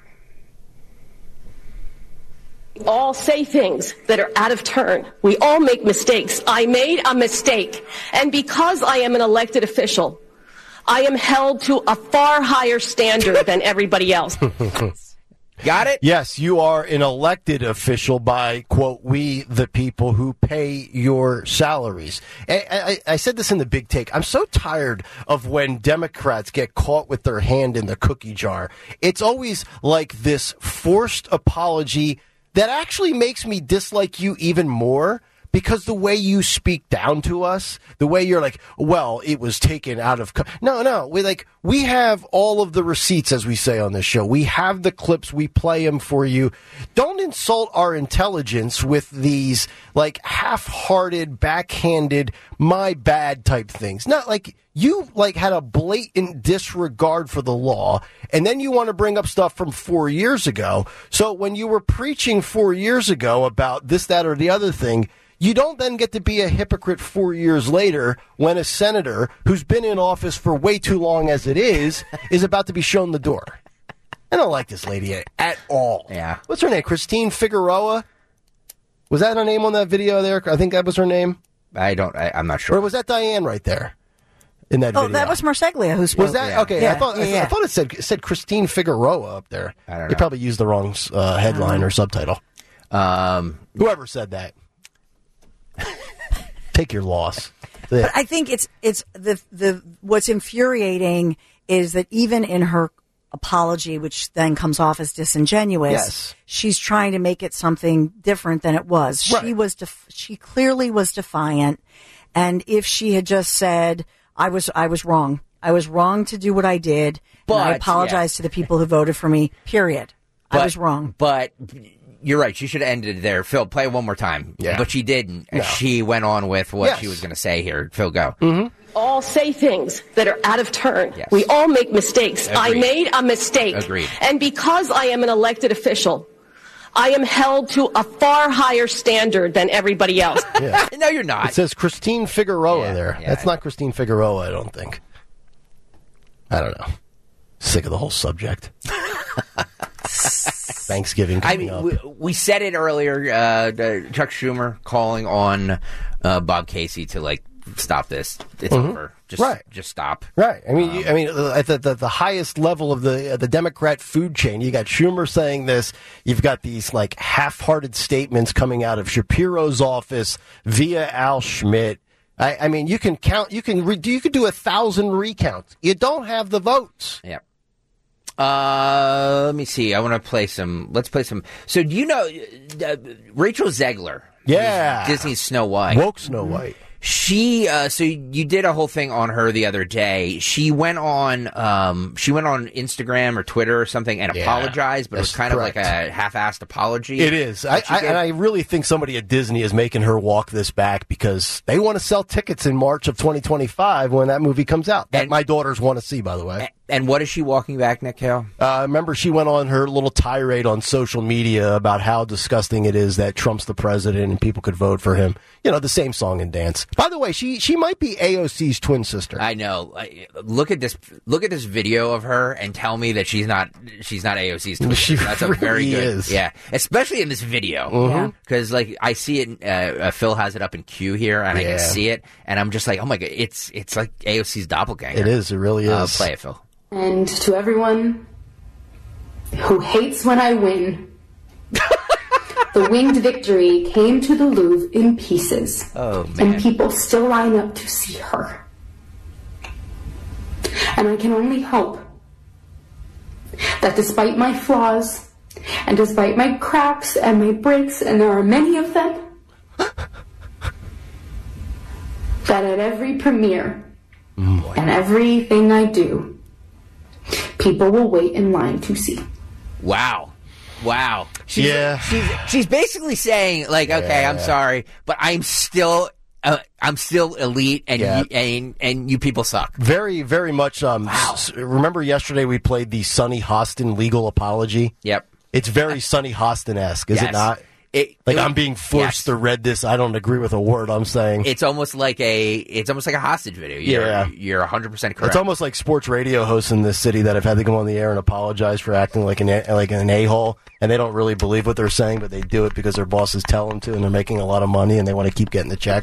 We all say things that are out of turn. We all make mistakes. I made a mistake. And because I am an elected official, I am held to a far higher standard than everybody else. Got it? Yes, you are an elected official by, quote, we, the people who pay your salaries. I, I, I said this in the big take. I'm so tired of when Democrats get caught with their hand in the cookie jar. It's always like this forced apology that actually makes me dislike you even more. Because the way you speak down to us, the way you're like, well, it was taken out of... Co-. No, no. We like we have all of the receipts, as we say on this show. We have the clips. We play them for you. Don't insult our intelligence with these like half-hearted, backhanded, my bad type things. Not like you like had a blatant disregard for the law, and then you want to bring up stuff from four years ago. So when you were preaching four years ago about this, that, or the other thing, you don't then get to be a hypocrite four years later when a senator who's been in office for way too long as it is, is about to be shown the door. I don't like this lady at, at all. Yeah. What's her name? Christine Figueroa? Was that her name on that video there? I think that was her name. I don't, I, I'm not sure. Or was that Diane right there in that oh, video? Oh, that was Marseglia who spoke. Was that? Yeah. Okay, Yeah. I thought Yeah, I, yeah. I thought it said it said Christine Figueroa up there. I don't know. They probably used the wrong uh, headline or subtitle. Um, Whoever said that. Take your loss. But I think it's it's the the what's infuriating is that even in her apology, which then comes off as disingenuous, Yes. she's trying to make it something different than it was. Right. She was, def- she clearly was defiant. And if she had just said, I was, I was wrong. I was wrong to do what I did. But, and I apologize yeah. to the people who voted for me, period. But, I was wrong. But you're right. She should have ended there. Phil, play it one more time. Yeah. But she didn't. No. She went on with what Yes. she was going to say here. Phil, go. Mm-hmm. all say things that are out of turn. Yes. We all make mistakes. I Agreed. made a mistake. Agreed. And because I am an elected official, I am held to a far higher standard than everybody else. Yeah. No, you're not. It says Christine Figueroa Yeah, there. yeah. That's not Christine Figueroa, I don't think. I don't know. Sick of the whole subject. Thanksgiving I coming mean, up. we, we said it earlier. Uh, the- Chuck Schumer calling on uh, Bob Casey to like stop this. It's Mhm. over. Just, Right. just stop. Right. I mean, you, I mean, uh, at the, the the highest level of the uh, the Democrat food chain, you got Schumer saying this. You've got these like half-hearted statements coming out of Shapiro's office via Al Schmidt. I, I mean, you can count. You can re, you can do a thousand recounts. You don't have the votes. Yeah. Uh, let me see. I want to play some. Let's play some. So, do you know uh, Rachel Zegler? Yeah. who's Disney's Snow White. Woke Snow White. She, uh, so you did a whole thing on her the other day. She went on, um, she went on Instagram or Twitter or something and Yeah, apologized, but it was that's kind correct. of like a half-assed apology. It is. I, that she I, did. and I really think somebody at Disney is making her walk this back because they want to sell tickets in March of twenty twenty-five when that movie comes out. That And- my daughters want to see, by the way. And what is she walking back, Nick Hale? Uh, remember, she went on her little tirade on social media about how disgusting it is that Trump's the president and people could vote for him. You know, the same song and dance. By the way, she she might be A O C's twin sister. I know. I, look at this. Look at this video of her and tell me that she's not. She's not A O C's twin. She That's a very really good. is. Yeah, especially in this video Mhm. because like I see it. Uh, uh, Phil has it up in queue here, and I Yeah. can see it, and I'm just like, oh my god, it's it's like A O C's doppelganger. It is. It really is. Uh, play it, Phil. And to everyone who hates when I win, the winged victory came to the Louvre in pieces. Oh, man. And people still line up to see her. And I can only hope that despite my flaws, and despite my cracks and my breaks, and there are many of them, that at every premiere and everything I do, people will wait in line to see. Wow. Wow. She's, Yeah. She's she's basically saying like, okay, I'm Yeah. sorry, but I'm still uh, I'm still elite, and Yeah. you, and and you people suck. Very, very much. Um, s- remember yesterday we played the Sonny Hostin legal apology? Yep. It's very Sonny Hostin-esque, is Yes. it not? It, Like, it- I'm being forced yes. to read this. I don't agree with a word I'm saying. It's almost like a it's almost like a hostage video. You're, Yeah. you're one hundred percent correct. It's almost like sports radio hosts in this city that have had to come on the air and apologize for acting like an a- like an a-hole, and they don't really believe what they're saying, but they do it because their bosses tell them to, and they're making a lot of money, and they want to keep getting the check.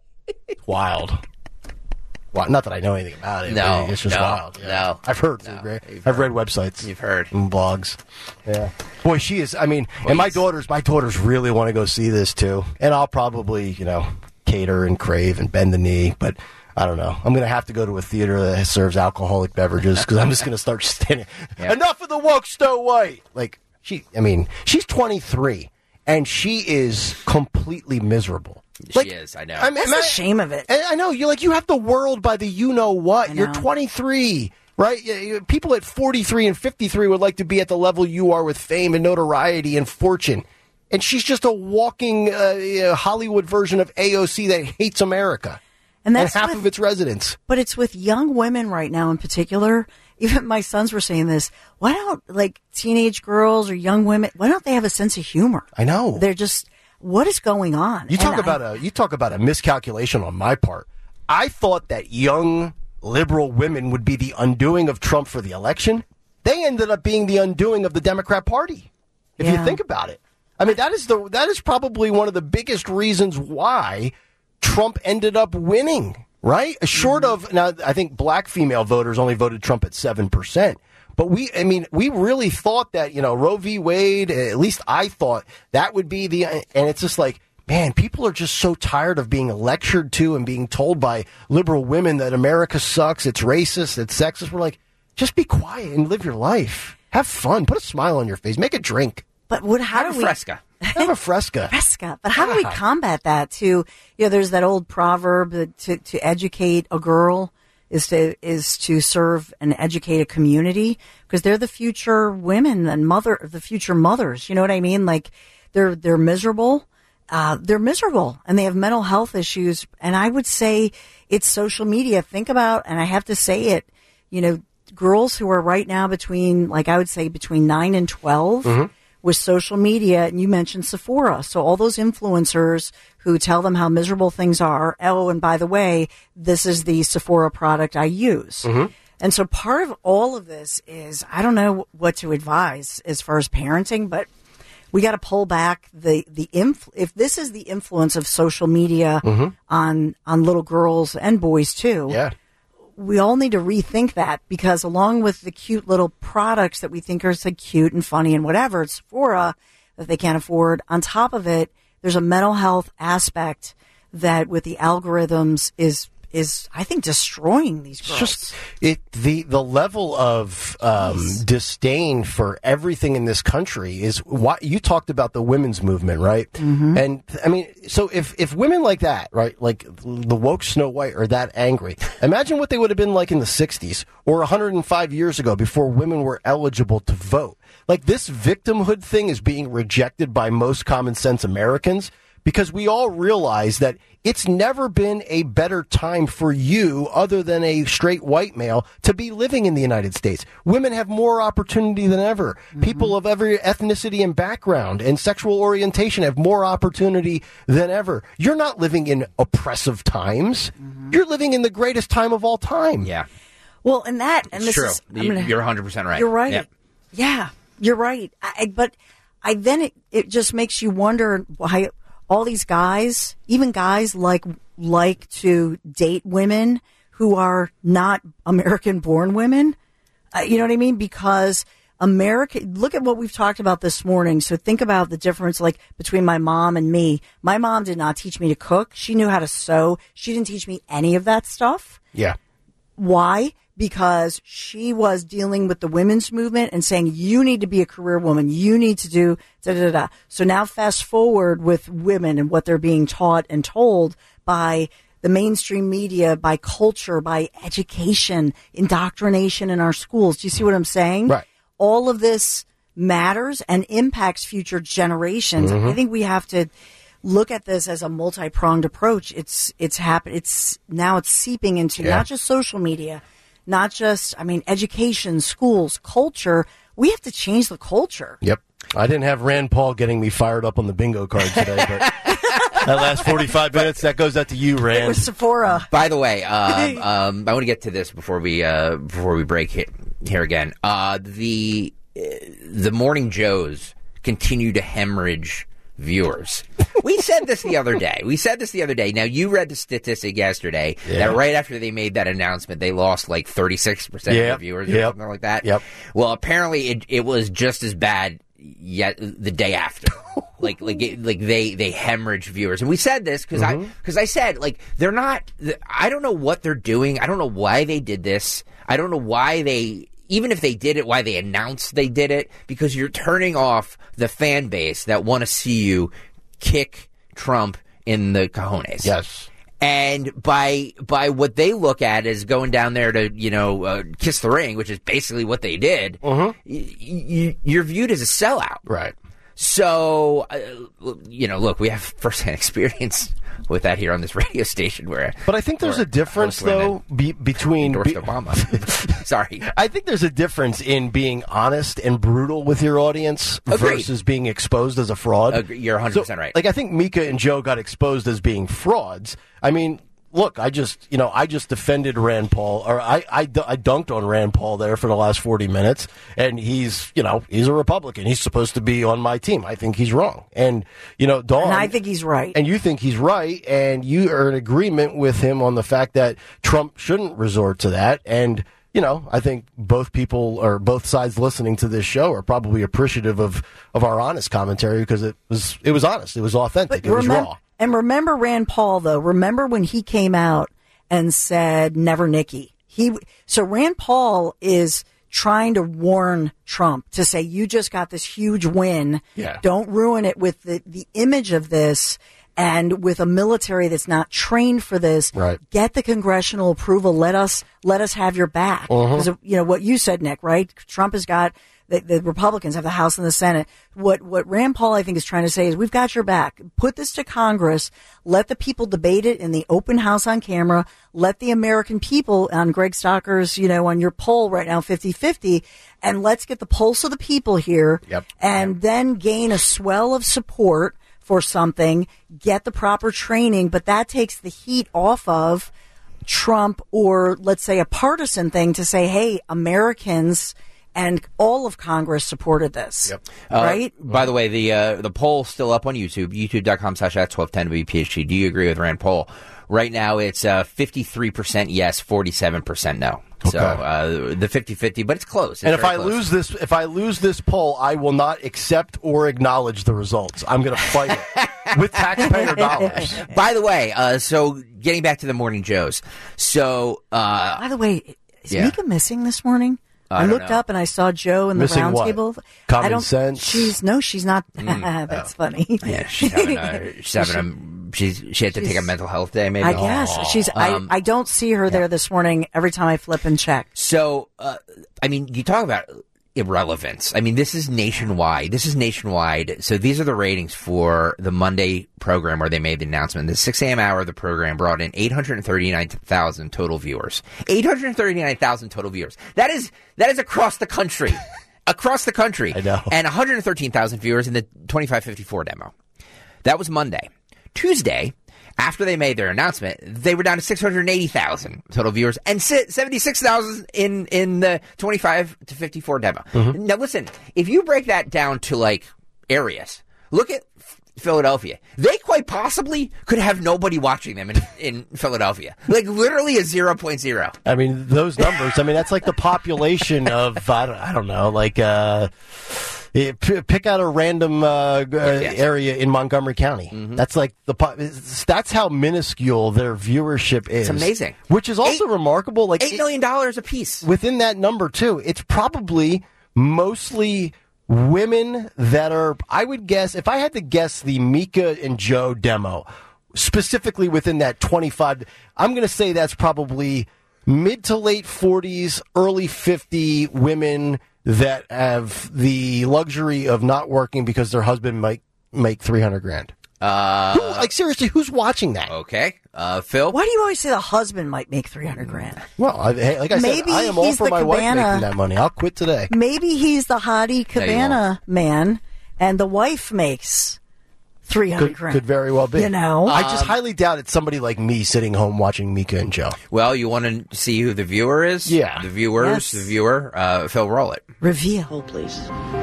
Wild. Well, not that I know anything about it. No, but it's just no, wild. Yeah. no. I've heard. No, right? you've I've read websites. You've heard. And blogs. Yeah. Boy, she is. I mean, and my daughters, my daughters really want to go see this too. And I'll probably, you know, cater and crave and bend the knee, but I don't know. I'm going to have to go to a theater that serves alcoholic beverages because I'm just going to start standing. Yep. Enough of the woke Snow White. Like she, I mean, she's twenty-three and she is completely miserable. she is. I know. I mean, That's the shame of it. I I know you're like you have the world by the you know what. I You're know. twenty-three, right? You- you- People at forty-three and fifty-three would like to be at the level you are with fame and notoriety and fortune. And she's just a walking uh, you know, Hollywood version of A O C that hates America And and that's half with- of its residents. But it's with young women right now in particular. Even my sons were saying this. Why don't, like, teenage girls or young women, why don't they have a sense of humor? I know. They're just, what is going on? You talk And about I- a you talk about a miscalculation on my part. I thought that young liberal women would be the undoing of Trump for the election. They ended up being the undoing of the Democrat Party. If you Yeah. think about it. I mean, that is the that is probably one of the biggest reasons why Trump ended up winning, right? Short of now, I think black female voters only voted Trump at seven percent. But we, I mean, we really thought that, you know, Roe v. Wade, at least I thought that would be the, and it's just like, man, people are just so tired of being lectured to and being told by liberal women that America sucks, it's racist, it's sexist. We're like, just be quiet and live your life. Have fun. Put a smile on your face. Make a drink. But what? How Have do a we? Fresca. Have a Fresca. Fresca. But how do we combat that? To you know, there's that old proverb that to to educate a girl is to is to serve and educate a community, because they're the future women and mother the future mothers. You know what I mean? Like they're they're miserable. Uh, they're miserable and they have mental health issues. And I would say it's social media. Think about, and I have to say it, you know, girls who are right now between, like I would say between nine and twelve mm-hmm. with social media. And you mentioned Sephora. So all those influencers who tell them how miserable things are. Oh, and by the way, this is the Sephora product I use. Mm-hmm. And so part of all of this is, I don't know what to advise as far as parenting, but we got to pull back the, the inf- if this is the influence of social media mm-hmm. on, on little girls and boys too. Yeah. We all need to rethink that, because along with the cute little products that we think are so cute and funny and whatever, it's Sephora that they can't afford. On top of it, there's a mental health aspect that with the algorithms is, is I think destroying these girls. It's just it the the level of um, disdain for everything in this country is what you talked about, the women's movement, right? Mm-hmm. And I mean, so if if women like that, right, like the woke Snow White, are that angry, imagine what they would have been like in the sixties or one hundred five years ago, before women were eligible to vote. Like, this victimhood thing is being rejected by most common sense Americans, because we all realize that it's never been a better time for you, other than a straight white male, to be living in the United States. Women have more opportunity than ever. Mm-hmm. People of every ethnicity and background and sexual orientation have more opportunity than ever. You're not living in oppressive times. Mm-hmm. You're living in the greatest time of all time. Yeah. Well, and that, and it's this true. is, You, gonna, you're one hundred percent right. You're right. Yep. Yeah, you're right. I, but I then it, it just makes you wonder why all these guys, even guys like like to date women who are not American-born women. Uh, you know what I mean? Because America, look at what we've talked about this morning. So think about the difference, like between my mom and me. My mom did not teach me to cook. She knew how to sew. She didn't teach me any of that stuff. Yeah. Why? Because she was dealing with the women's movement and saying, you need to be a career woman. You need to do da da da. So now fast forward with women and what they're being taught and told by the mainstream media, by culture, by education, indoctrination in our schools. Do you see what I'm saying? Right. All of this matters and impacts future generations. Mm-hmm. I think we have to look at this as a multi-pronged approach. It's, it's happened. It's now it's seeping into yeah. not just social media, not just, I mean, education, schools, culture. We have to change the culture. Yep. I didn't have Rand Paul getting me fired up on the bingo card today, but that last forty-five minutes, that goes out to you, Rand. It was Sephora. By the way, um, um, I want to get to this before we uh, before we break here, here again. Uh, the uh, the Morning Joes continue to hemorrhage viewers. We said this the other day. We said this the other day. Now, you read the statistic yesterday yeah. that right after they made that announcement, they lost like thirty-six percent yep. of their viewers or yep. something like that. Yep. Well, apparently it, it was just as bad yet the day after. like like it, like they they hemorrhage viewers. And we said this because mm-hmm. I because I said, like, they're not, I don't know what they're doing. I don't know why they did this. I don't know why they, even if they did it, why they announced they did it, because you're turning off the fan base that want to see you kick Trump in the cojones. Yes. And by by what they look at as going down there to, you know, uh, kiss the ring, which is basically what they did, mm-hmm. y- y- you're viewed as a sellout. Right. So, uh, you know, look, we have firsthand experience with that here on this radio station. Where, but I think there's a difference, though, be, between endorsed be- Obama. Sorry, I think there's a difference in being honest and brutal with your audience Agreed. versus being exposed as a fraud. Agreed. You're one hundred percent so, right. Like, I think Mika and Joe got exposed as being frauds. I mean, look, I just, you know, I just defended Rand Paul, or I, I, I dunked on Rand Paul there for the last forty minutes, and he's, you know, he's a Republican. He's supposed to be on my team. I think he's wrong. And, you know, Dawn. And I think he's right. And you think he's right, and you are in agreement with him on the fact that Trump shouldn't resort to that. And, you know, I think both people, or both sides listening to this show, are probably appreciative of, of our honest commentary, because it was, it was honest. It was authentic. But it was remember, raw. And remember Rand Paul, though. Remember when he came out and said, never Nikki. He so Rand Paul is trying to warn Trump to say, you just got this huge win. Yeah. Don't ruin it with the, the image of this and with a military that's not trained for this. Right. Get the congressional approval. Let us let us have your back. Because, uh-huh. you know, what you said, Nick, right? Trump has got the, the Republicans have the House and the Senate. What what Rand Paul, I think, is trying to say is we've got your back. Put this to Congress. Let the people debate it in the open house on camera. Let the American people, on Greg Stocker's, you know, on your poll right now, fifty-fifty, and let's get the pulse of the people here. Yep. And yep. then gain a swell of support for something, get the proper training, but that takes the heat off of Trump or, let's say, a partisan thing to say, hey, Americans and all of Congress supported this, yep. right? Uh, by the way, the uh, the poll's still up on YouTube, youtube.com slash at twelve ten W P H T. Do you agree with Rand Paul? Right now, it's uh, fifty-three percent yes, forty-seven percent no. Okay. So uh, the fifty-fifty, but it's close. It's and if I close. lose this, if I lose this poll, I will not accept or acknowledge the results. I'm going to fight it with taxpayer dollars. By the way, uh, so getting back to the Morning Joes. So, uh, by the way, is yeah. Mika missing this morning? I, I looked know. up and I saw Joe in the Missing round what? table. Common I don't, sense? She's no, she's not. Mm, That's oh. funny. Yeah, she's having a, she's having a, she's, she had to take a mental health day, maybe. I guess oh. she's. Um, I, I don't see her yeah. there this morning. Every time I flip and check. So, uh, I mean, you talk about irrelevance. I mean, this is nationwide. This is nationwide. So these are the ratings for the Monday program where they made the announcement. The six a.m. hour of the program brought in eight hundred thirty-nine thousand total viewers. eight hundred thirty-nine thousand total viewers. That is, that is across the country. Across the country. I know. And one hundred thirteen thousand viewers in the twenty-five fifty-four demo. That was Monday. Tuesday, after they made their announcement, they were down to six hundred eighty thousand total viewers and seventy-six thousand in, in the twenty-five to fifty-four demo. Mm-hmm. Now listen, if you break that down to like areas, look at Philadelphia. They quite possibly could have nobody watching them in, in Philadelphia. Like literally a zero point zero. I mean, those numbers, I mean, that's like the population of, I don't, I don't know, like, uh, p- pick out a random uh, yes. area in Montgomery County. Mm-hmm. That's like the, po- that's how minuscule their viewership is. It's amazing. Which is also Eight, remarkable. Like eight million dollars a piece. Within that number, too, it's probably mostly women that are, I would guess, if I had to guess the Mika and Joe demo, specifically within that twenty-five, I'm going to say that's probably mid to late forties, early fifty women that have the luxury of not working because their husband might make three hundred grand. Uh, Who, like, seriously, who's watching that? Okay. Uh, Phil? Why do you always say the husband might make three hundred grand? Well, I, hey, like I Maybe said, I am all he's for the my wife cabana. making that money. I'll quit today. Maybe he's the hottie No, you cabana man, and the wife makes three hundred Could, grand. could very well be. You know? I just Um, highly doubt it's somebody like me sitting home watching Mika and Joe. Well, you want to see who the viewer is? Yeah. The viewers, Yes. the viewer, uh, Phil, roll it. Reveal. Please.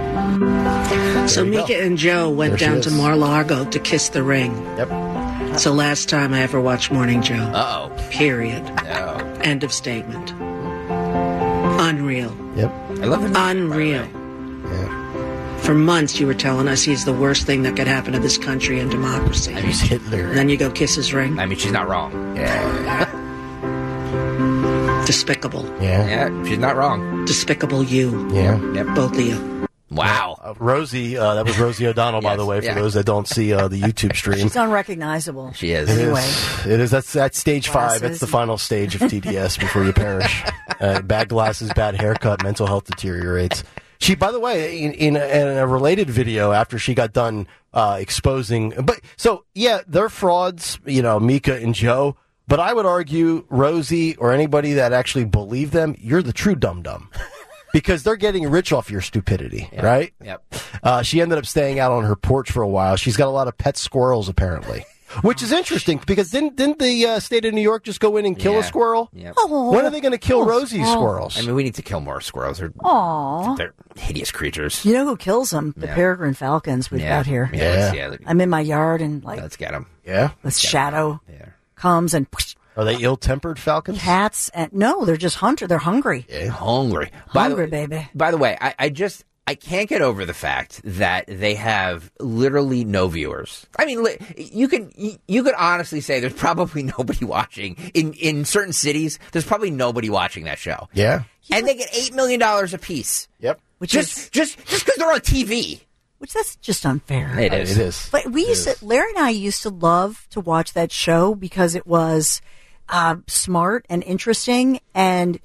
So you Mika go. and Joe went There she down is. to Mar-a-Lago to kiss the ring. Yep. It's the last time I ever watched Morning Joe. Uh-oh. Period. Oh. End of statement. Unreal. Yep. I love it. Unreal. Yeah. For months you were telling us he's the worst thing that could happen to this country and democracy. I mean, He's Hitler. And then you go kiss his ring. I mean, she's not wrong. Yeah. Despicable. Yeah. Yeah, she's not wrong. Despicable you. Yeah. Yep. Both of you. Wow. Uh, Rosie, uh, that was Rosie O'Donnell, by Yes, the way, for yeah. those that don't see uh, the YouTube stream. She's unrecognizable. She is. It Anyway. is. It is. That's that's stage five. That's Glasses. the final stage of T D S before you perish. Uh, bad glasses, bad haircut, mental health deteriorates. She, by the way, in, in, a, in a related video after she got done uh, exposing, but so yeah, they're frauds. You know, Mika and Joe. But I would argue, Rosie or anybody that actually believe them, you're the true dum dum. Because they're getting rich off your stupidity, Yep. right? Yep. Uh, she ended up staying out on her porch for a while. She's got a lot of pet squirrels, apparently. Which is interesting, because didn't, didn't the uh, state of New York just go in and kill Yeah. a squirrel? Yep. Oh. When are they going to kill Rosie's squirrels? I mean, we need to kill more squirrels. They're, Aw. they're hideous creatures. You know who kills them? The Yeah. peregrine falcons we've yeah. got here. Yeah. Yeah. Let's, yeah. I'm in my yard and like Let's get them. yeah? the shadow Yeah. comes and Are they ill-tempered falcons? cats and no, they're just hunter. They're hungry. Yeah. Hungry. By the- Hungry, baby. By the way, I, I just I can't get over the fact that they have literally no viewers. I mean, li- you could you could honestly say there's probably nobody watching in in certain cities. There's probably nobody watching that show. Yeah, and they get eight million dollars a piece. Yep, which just is just just because they're on T V. Which that's just unfair. It is. It is. But we It used is. to, Larry and I used to love to watch that show because it was uh, smart and interesting. And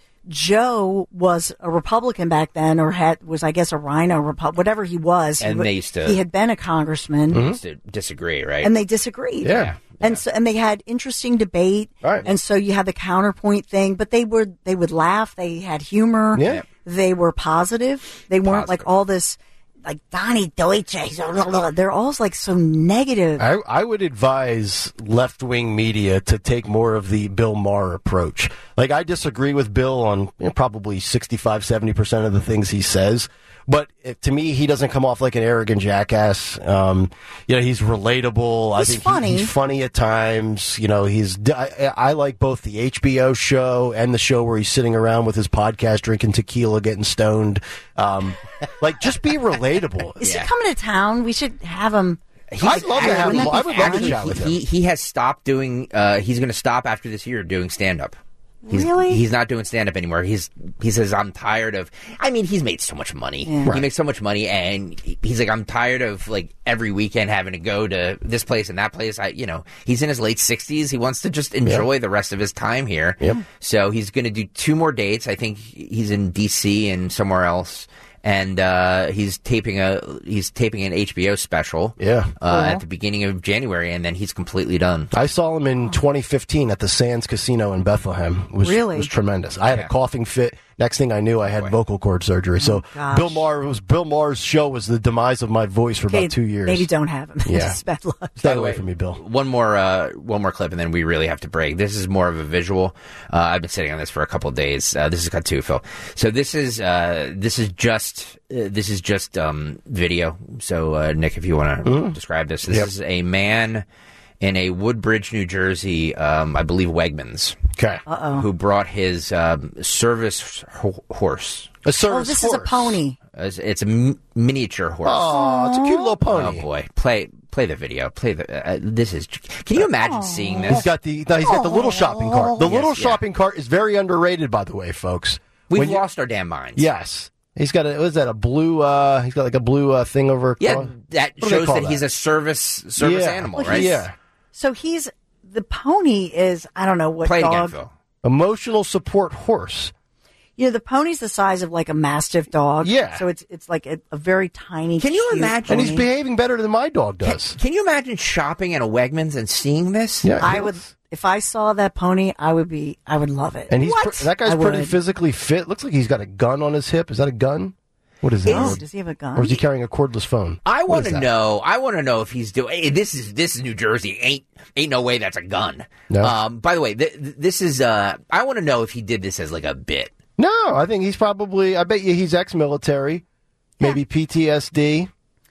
Joe was a Republican back then, or had was I guess a Rhino Repu- whatever he was. And he, they used to- he had been a congressman, They used to disagree, right? and they disagreed. Yeah. And so, and they had interesting debate, Right. and so you had the counterpoint thing. But they were they would laugh. They had humor. Yeah. They were positive. They weren't like all this. Like Donnie Deutsche, they're all like so negative. I, I would advise left-wing media to take more of the Bill Maher approach. Like, I disagree with Bill on you know, probably sixty-five, seventy percent of the things he says. But it, to me, he doesn't come off like an arrogant jackass. Um, you know, he's relatable. He's I think funny. He, he's funny at times. You know, he's. I, I like both the H B O show and the show where he's sitting around with his podcast, drinking tequila, getting stoned. Um, like, just be relatable. Is he coming to town? We should have him. I'd love to have him. I would love to chat with him. He, he has stopped doing. Uh, he's going to stop after this year doing stand up. He's, Really? He's not doing stand up anymore. He's he says I'm tired of. I mean, he's made so much money. Yeah. He Right. makes so much money, and he's like, I'm tired of like every weekend having to go to this place and that place. I, you know, he's in his late sixties. He wants to just enjoy the rest of his time here. Yep. So he's going to do two more dates. I think he's in D C and somewhere else. And uh, he's taping a he's taping an H B O special. Yeah. Uh, Cool. at the beginning of January, and then he's completely done. I saw him in twenty fifteen at the Sands Casino in Bethlehem. It was, Really? It was tremendous. I had a coughing fit. Next thing I knew, I had vocal cord surgery. So gosh. Bill Maher was Bill Maher's show was the demise of my voice for Okay, about two years. Maybe don't have him. Yeah. Just bad luck. Stay away from me, Bill. One more, uh, one more clip, and then we really have to break. This is more of a visual. Uh, I've been sitting on this for a couple of days. Uh, this is cut two, Phil. So this is uh, this is just uh, this is just um, video. So uh, Nick, if you want to Mm. describe this, this Yep. is a man in a Woodbridge, New Jersey, um, I believe Wegmans. Okay. Uh-oh. Who brought his um, service ho- horse? A service Oh, this is a horse. pony. It's, it's a m- miniature horse. Oh, it's a cute little pony. Oh boy, play play the video. Play the. Uh, this is. Can you imagine seeing this? He's got the no, he's got the little shopping cart. The Yes, little yeah. shopping cart is very underrated, by the way, folks. We've When you- lost our damn minds. Yes. He's got a, what is that, a blue, uh, he's got like a blue uh, thing over. Yeah, across- that what do they shows call that, he's a service service Yeah. animal, Well, right? he's- Yeah. So he's the pony is I don't know what Play it again, dog. Phil. Emotional support horse. You know, the pony's the size of like a mastiff dog. Yeah. So it's it's like a, a very tiny. Can you cute imagine- And he's pony. behaving better than my dog Can, does. can you imagine shopping at a Wegmans and seeing this? Yeah. I would if I saw that pony, I would be I would love it. And he's What? pre- that guy's I pretty would. physically fit. Looks like he's got a gun on his hip. Is that a gun? What is that? Oh, does he have a gun? Or is he carrying a cordless phone? I What want is to that? know. I want to know if he's doing. Hey, this is this is New Jersey. Ain't ain't no way that's a gun. No. Um. By the way, th- th- this is. Uh. I want to know if he did this as like a bit. No, I think he's probably, I bet you he's ex-military, maybe P T S D.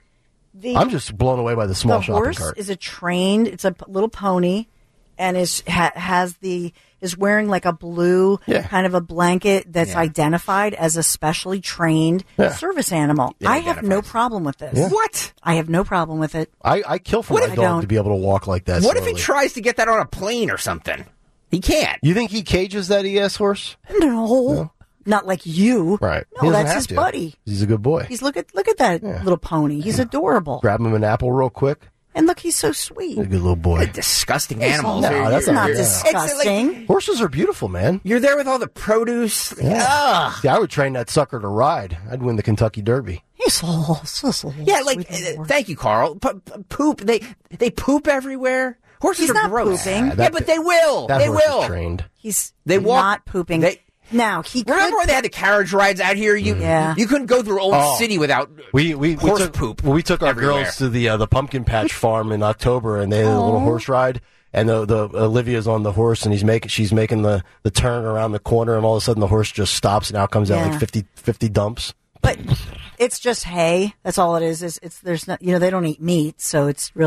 The, I'm just blown away by the small the shopping horse cart. is a trained. It's a p- little pony, and is ha, has the is wearing like a blue Yeah. kind of a blanket that's Yeah. identified as a specially trained Yeah. service animal. It I have no identifies. problem with this. Yeah. What? I have no problem with it. I, I kill for What my if- I dog don't. to be able to walk like that. What if he slowly. tries to get that on a plane or something? He can't. You think he cages that E S horse? No, not like you. Right. No, He doesn't that's have his to. buddy. He's a good boy. He's look at look at that little pony. He's adorable. Grab him an apple real quick. And look, he's so sweet. He's a good little boy. Disgusting animals. No, You're- that's you're- not you're- disgusting. It's like- Horses are beautiful, man. you're there with all the produce. Yeah. Ugh. See, I would train that sucker to ride. I'd win the Kentucky Derby. He's so, so, so Yeah, like sweet uh, little thank you, Carl. P- p- poop. They they poop everywhere. Horses He's are not gross. pooping. Yeah, that- but they will. That They horse will. is trained. He's They walk- not pooping. they- now he Remember could, when they had the carriage rides out here? You Yeah. you couldn't go through Old Oh. City without We we, we horse took poop. we took our everywhere. girls to the uh, the pumpkin patch farm in October, and they had a little horse ride. And the, the Olivia's on the horse, and he's making she's making the, the turn around the corner, and all of a sudden the horse just stops, and out comes out Yeah. like fifty, fifty dumps. but it's just hay. That's all it is. Is it's there's not you know they don't eat meat, so it's really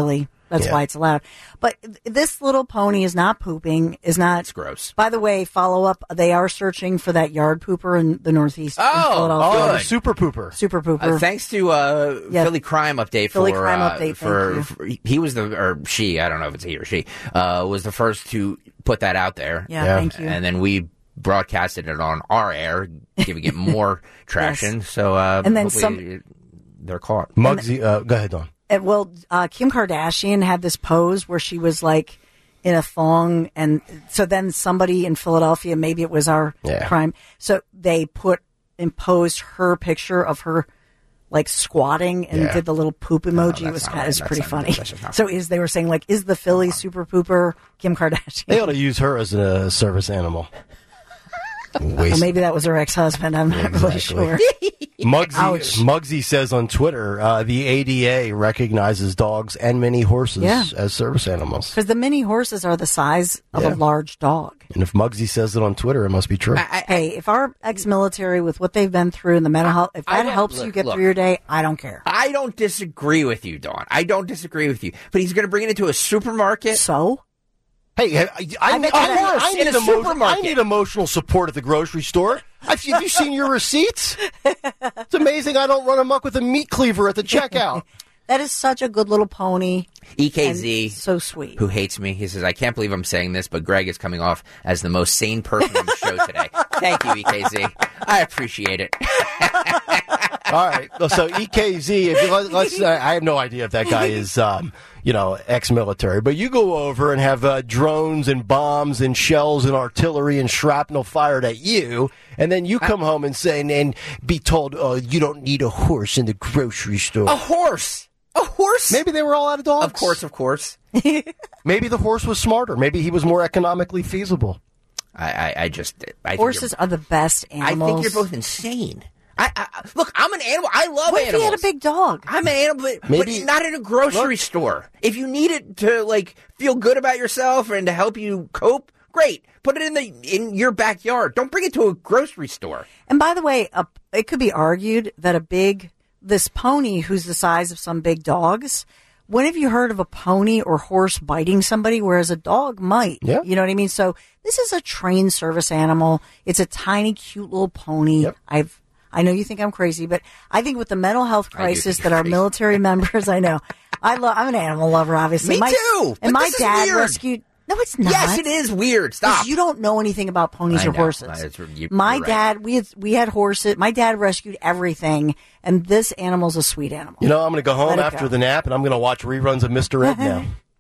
That's Yeah. why it's allowed. But this little pony is not pooping, is not. It's gross. By the way, follow up, they are searching for that yard pooper in the Northeast. in Oh, Philadelphia. Oh, good. the super pooper. Super pooper. Uh, thanks to uh, Yeah. Philly Crime Update Philly for, Crime uh, Update, for, thank for he was the or she I don't know if it's he or she uh, was the first to put that out there. Yeah, Yeah. thank you. And then we broadcasted it on our air, giving it more traction. So uh, And then hopefully some- they're caught. Muggsy, uh, go ahead, Dawn. And, well, uh, Kim Kardashian had this pose where she was like in a thong, and so then somebody in Philadelphia, maybe it was our Yeah. crime, so they put imposed her picture of her like squatting and Yeah. did the little poop emoji. that's it was not kind right. of That's pretty not- funny. that's just not So is they were saying like, is the Philly super pooper Kim Kardashian? They ought to use her as a service animal. Well, maybe that was her ex-husband. I'm not really sure. Muggsy, Ouch. Muggsy says on Twitter, uh, the A D A recognizes dogs and mini horses Yeah. as service animals. Because the mini horses are the size of Yeah. a large dog. And if Muggsy says it on Twitter, it must be true. Hey, if our ex-military, with what they've been through and the mental health, if I that don't- helps you look, get look. through your day, I don't care. I don't disagree with you, Dawn. I don't disagree with you. But he's going to bring it into a supermarket. So? Hey, I, I, I I, bet I, you need- worse I in need a emo- supermarket. I need emotional support at the grocery store. Have you, have you seen your receipts? It's amazing I don't run amok with a meat cleaver at the checkout. That is such a good little pony. E K Z, and so sweet. who hates me, he says, I can't believe I'm saying this, but Greg is coming off as the most sane person on the show today. Thank you, E K Z. I appreciate it. All right. So E K Z, if you, let, let's, uh, I have no idea if that guy is, um, you know, ex-military, but you go over and have uh, drones and bombs and shells and artillery and shrapnel fired at you, and then you come home and say, and be told, oh, you don't need a horse in the grocery store. A horse! A horse? Maybe they were all out of dogs. Of course, of course. Maybe the horse was smarter. Maybe he was more economically feasible. I, I, I just... I think Horses you're- are the best I animals. think you're both insane. I, I look, I'm an animal. I love What if animals. he had a big dog? I'm an animal, but, Maybe- but not in a grocery Look. store. If you need it to like feel good about yourself and to help you cope, great. Put it in the in your backyard. Don't bring it to a grocery store. And by the way, a, it could be argued that a big, this pony who's the size of some big dogs, when have you heard of a pony or horse biting somebody, whereas a dog might? Yeah. You know what I mean? So this is a trained service animal. It's a tiny, cute little pony. Yep. I've, I know you think I'm crazy, but I think with the mental health I do crisis think that you're our crazy. military members, I know, I love, I'm an animal lover, obviously. Me My- too, but And my this is dad weird. rescued, no, it's not. Yes, it is weird. 'Cause Stop. You don't know anything about ponies I or know. horses. That's- you- My you're right. dad, we had, we had horses. My dad rescued everything, and this animal's a sweet animal. You know, I'm going to go home Let it after go. the nap, and I'm going to watch reruns of Mister Ed now.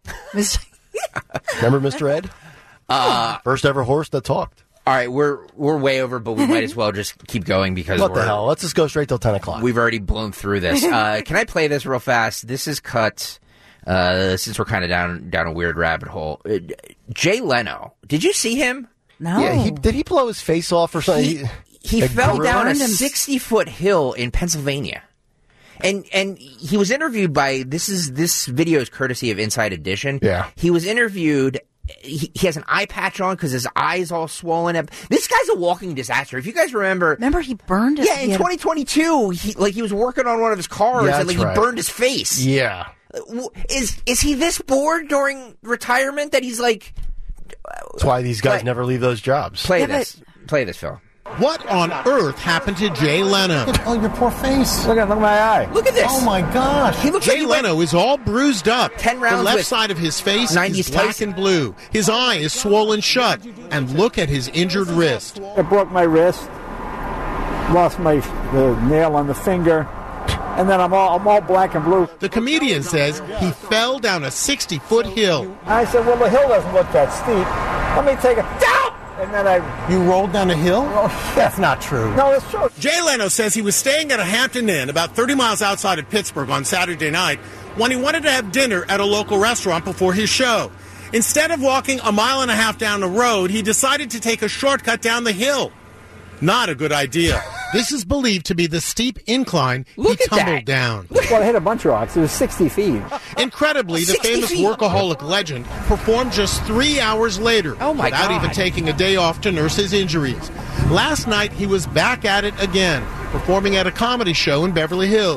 Remember Mister Ed? Uh, First ever horse that talked. all right, we're we're way over, but we might as well just keep going because What we're, the hell? Let's just go straight till ten o'clock. we've already blown through this. Uh, can I play this real fast? This is cut. Uh, since we're kind of down down a weird rabbit hole. Uh, Jay Leno, did you see him? No. Yeah, he, did he blow his face off or something? He, he a fell grill? down a Burned him. sixty foot hill in Pennsylvania. And and he was interviewed by this is this video is courtesy of Inside Edition. Yeah. He was interviewed. He, he has an eye patch on because his eye is all swollen up. This guy's a walking disaster. If you guys remember, Remember, he burned it. yeah, he in had- twenty twenty-two, he like he was working on one of his cars Yeah, and like that's right. he burned his face. Yeah. W- Is is he this bored during retirement that he's like That's why these guys Play- never leave those jobs. play Yeah, this, play this, Phil. What on earth happened to Jay Leno? Oh, your poor face. Look at look at my eye. Look at this. Oh my gosh. He looks like Jay he went- Leno is all bruised up. Ten rounds The left with side of his face nineties is black Tyson. and blue. His eye is swollen shut. And look at his injured wrist. I broke my wrist, lost my the nail on the finger, and then I'm all I'm all black and blue. The comedian says he fell down a sixty foot hill. I said, well, the hill doesn't look that steep. Let me take it down. And then I. You rolled down a hill? That's not true. No, it's true. Jay Leno says he was staying at a Hampton Inn about thirty miles outside of Pittsburgh on Saturday night when he wanted to have dinner at a local restaurant before his show. Instead of walking a mile and a half down the road, he decided to take a shortcut down the hill. Not a good idea. This is believed to be the steep incline Look he at tumbled that. down. Well, I hit a bunch of rocks. It was sixty feet. Incredibly, the sixty famous feet. workaholic legend performed just three hours later Oh, my without God. even taking a day off to nurse his injuries. Last night, he was back at it again, performing at a comedy show in Beverly Hills.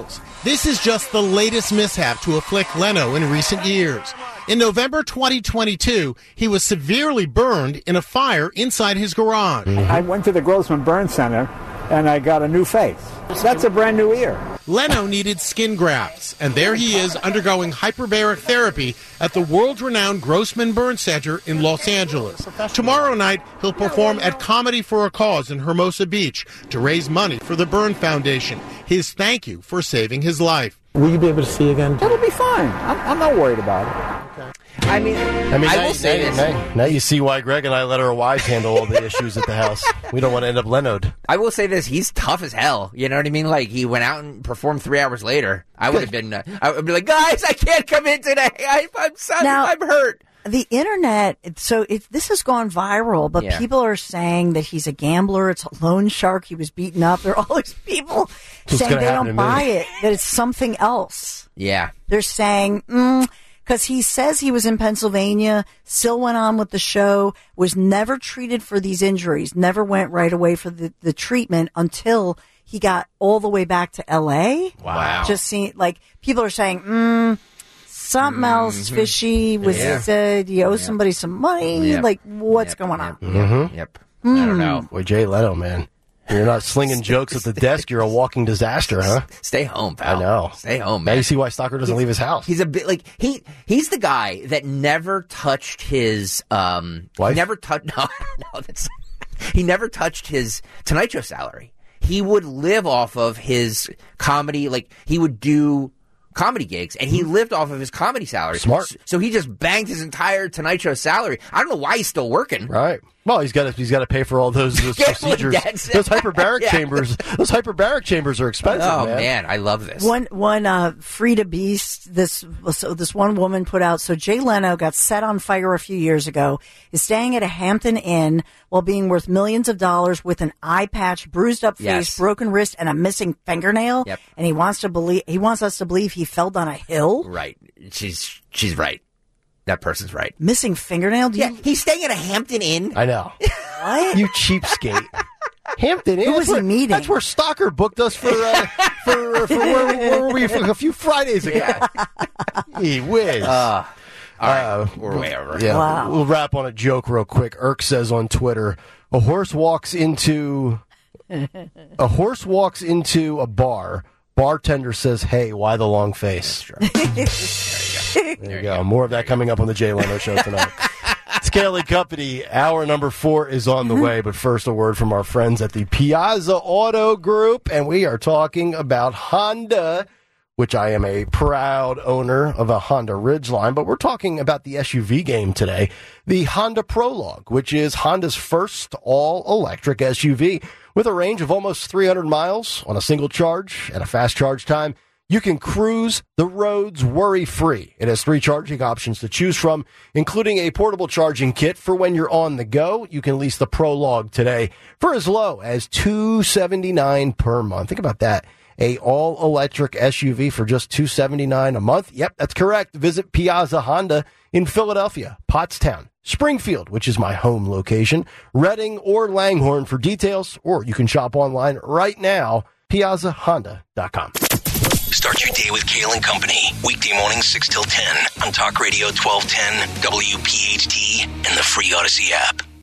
This is just the latest mishap to afflict Leno in recent years. In November twenty twenty-two, he was severely burned in a fire inside his garage. Mm-hmm. I went to the Grossman Burn Center, and I got a new face. That's a brand new ear. Leno needed skin grafts, and there he is undergoing hyperbaric therapy at the world-renowned Grossman Burn Center in Los Angeles. Tomorrow night, he'll perform at Comedy for a Cause in Hermosa Beach to raise money for the Burn Foundation. His thank you for saving his life. Will you be able to see again? It'll be fine. I'm, I'm not worried about it. I mean, I mean, I now, will say now, this. Now, now you see why Greg and I let our wives handle all the issues at the house. We don't want to end up Leno'd. I will say this: he's tough as hell. You know what I mean? Like he went out and performed three hours later. I would have been. Uh, I would be like, guys, I can't come in today. I, I'm sorry, Now- I'm hurt. The internet, so it, this has gone viral, but Yeah. people are saying that he's a gambler, it's a loan shark, he was beaten up. There are all these people What's saying gonna they happen don't to me? buy it, that it's something else. Yeah. They're saying, mm, because he says he was in Pennsylvania, still went on with the show, was never treated for these injuries, never went right away for the, the treatment until he got all the way back to L A. Wow. Just seeing, like, people are saying, mm, something else fishy was Yeah. said, you owe somebody some money. Yep. Like, what's Yep. going on? Mm-hmm. Yep. Hmm. I don't know. Boy, Jay Leno, man. You're not slinging jokes at the desk. You're a walking disaster, huh? Stay home, pal. I know. Stay home, Now man. you see why Stalker doesn't leave his house. He's a bit like he. He's the guy that never touched his. Um, Wife? Never touched. No, no, that's. He never touched his Tonight Show salary. He would live off of his comedy. Like he would do comedy gigs, and he lived off of his comedy salary. Smart. So, so he just banked his entire Tonight Show salary. I don't know why he's still working. Right. Well, he's got to he's got to pay for all those, those Gambling procedures. debts. Those hyperbaric Yeah. chambers. Those hyperbaric chambers are expensive. Oh man. man, I love this. One, one, uh, Frida Beast, this, so this one woman put out, so Jay Leno got set on fire a few years ago, is staying at a Hampton Inn while being worth millions of dollars with an eye patch, bruised up face, Yes. broken wrist, and a missing fingernail. Yep. And he wants to believe, he wants us to believe he fell down a hill. Right. She's she's right. That person's right. Missing fingernail? Do Yeah, you, he's staying at a Hampton Inn. I know. what? You cheapskate. Hampton Inn. Who that's was he where- meeting? That's where Stalker booked us for uh, for, for where, where were we a few Fridays ago. He whiz. Uh, all right, Uh, we're way over. Yeah, Wow. we'll wrap on a joke real quick. Irk says on Twitter, a horse walks into a horse walks into a bar. Bartender says, "Hey, why the long face?" There you go. More of that coming up on the Jay Leno Show tonight. It's Kelly Company. Hour number four is on the way, but first a word from our friends at the Piazza Auto Group, and we are talking about Honda, which I am a proud owner of a Honda Ridgeline, but we're talking about the S U V game today, the Honda Prologue, which is Honda's first all-electric S U V with a range of almost three hundred miles on a single charge and a fast charge time. You can cruise the roads worry-free. It has three charging options to choose from, including a portable charging kit for when you're on the go. You can lease the Prologue today for as low as two hundred seventy-nine dollars per month. Think about that. A all-electric S U V for just two hundred seventy-nine dollars a month. Yep, that's correct. Visit Piazza Honda in Philadelphia, Pottstown, Springfield, which is my home location, Reading or Langhorne for details, or you can shop online right now, piazza honda dot com. Start your day with Kale and Company. Weekday mornings six till ten on Talk Radio twelve ten, W P H T, and the free Odyssey app.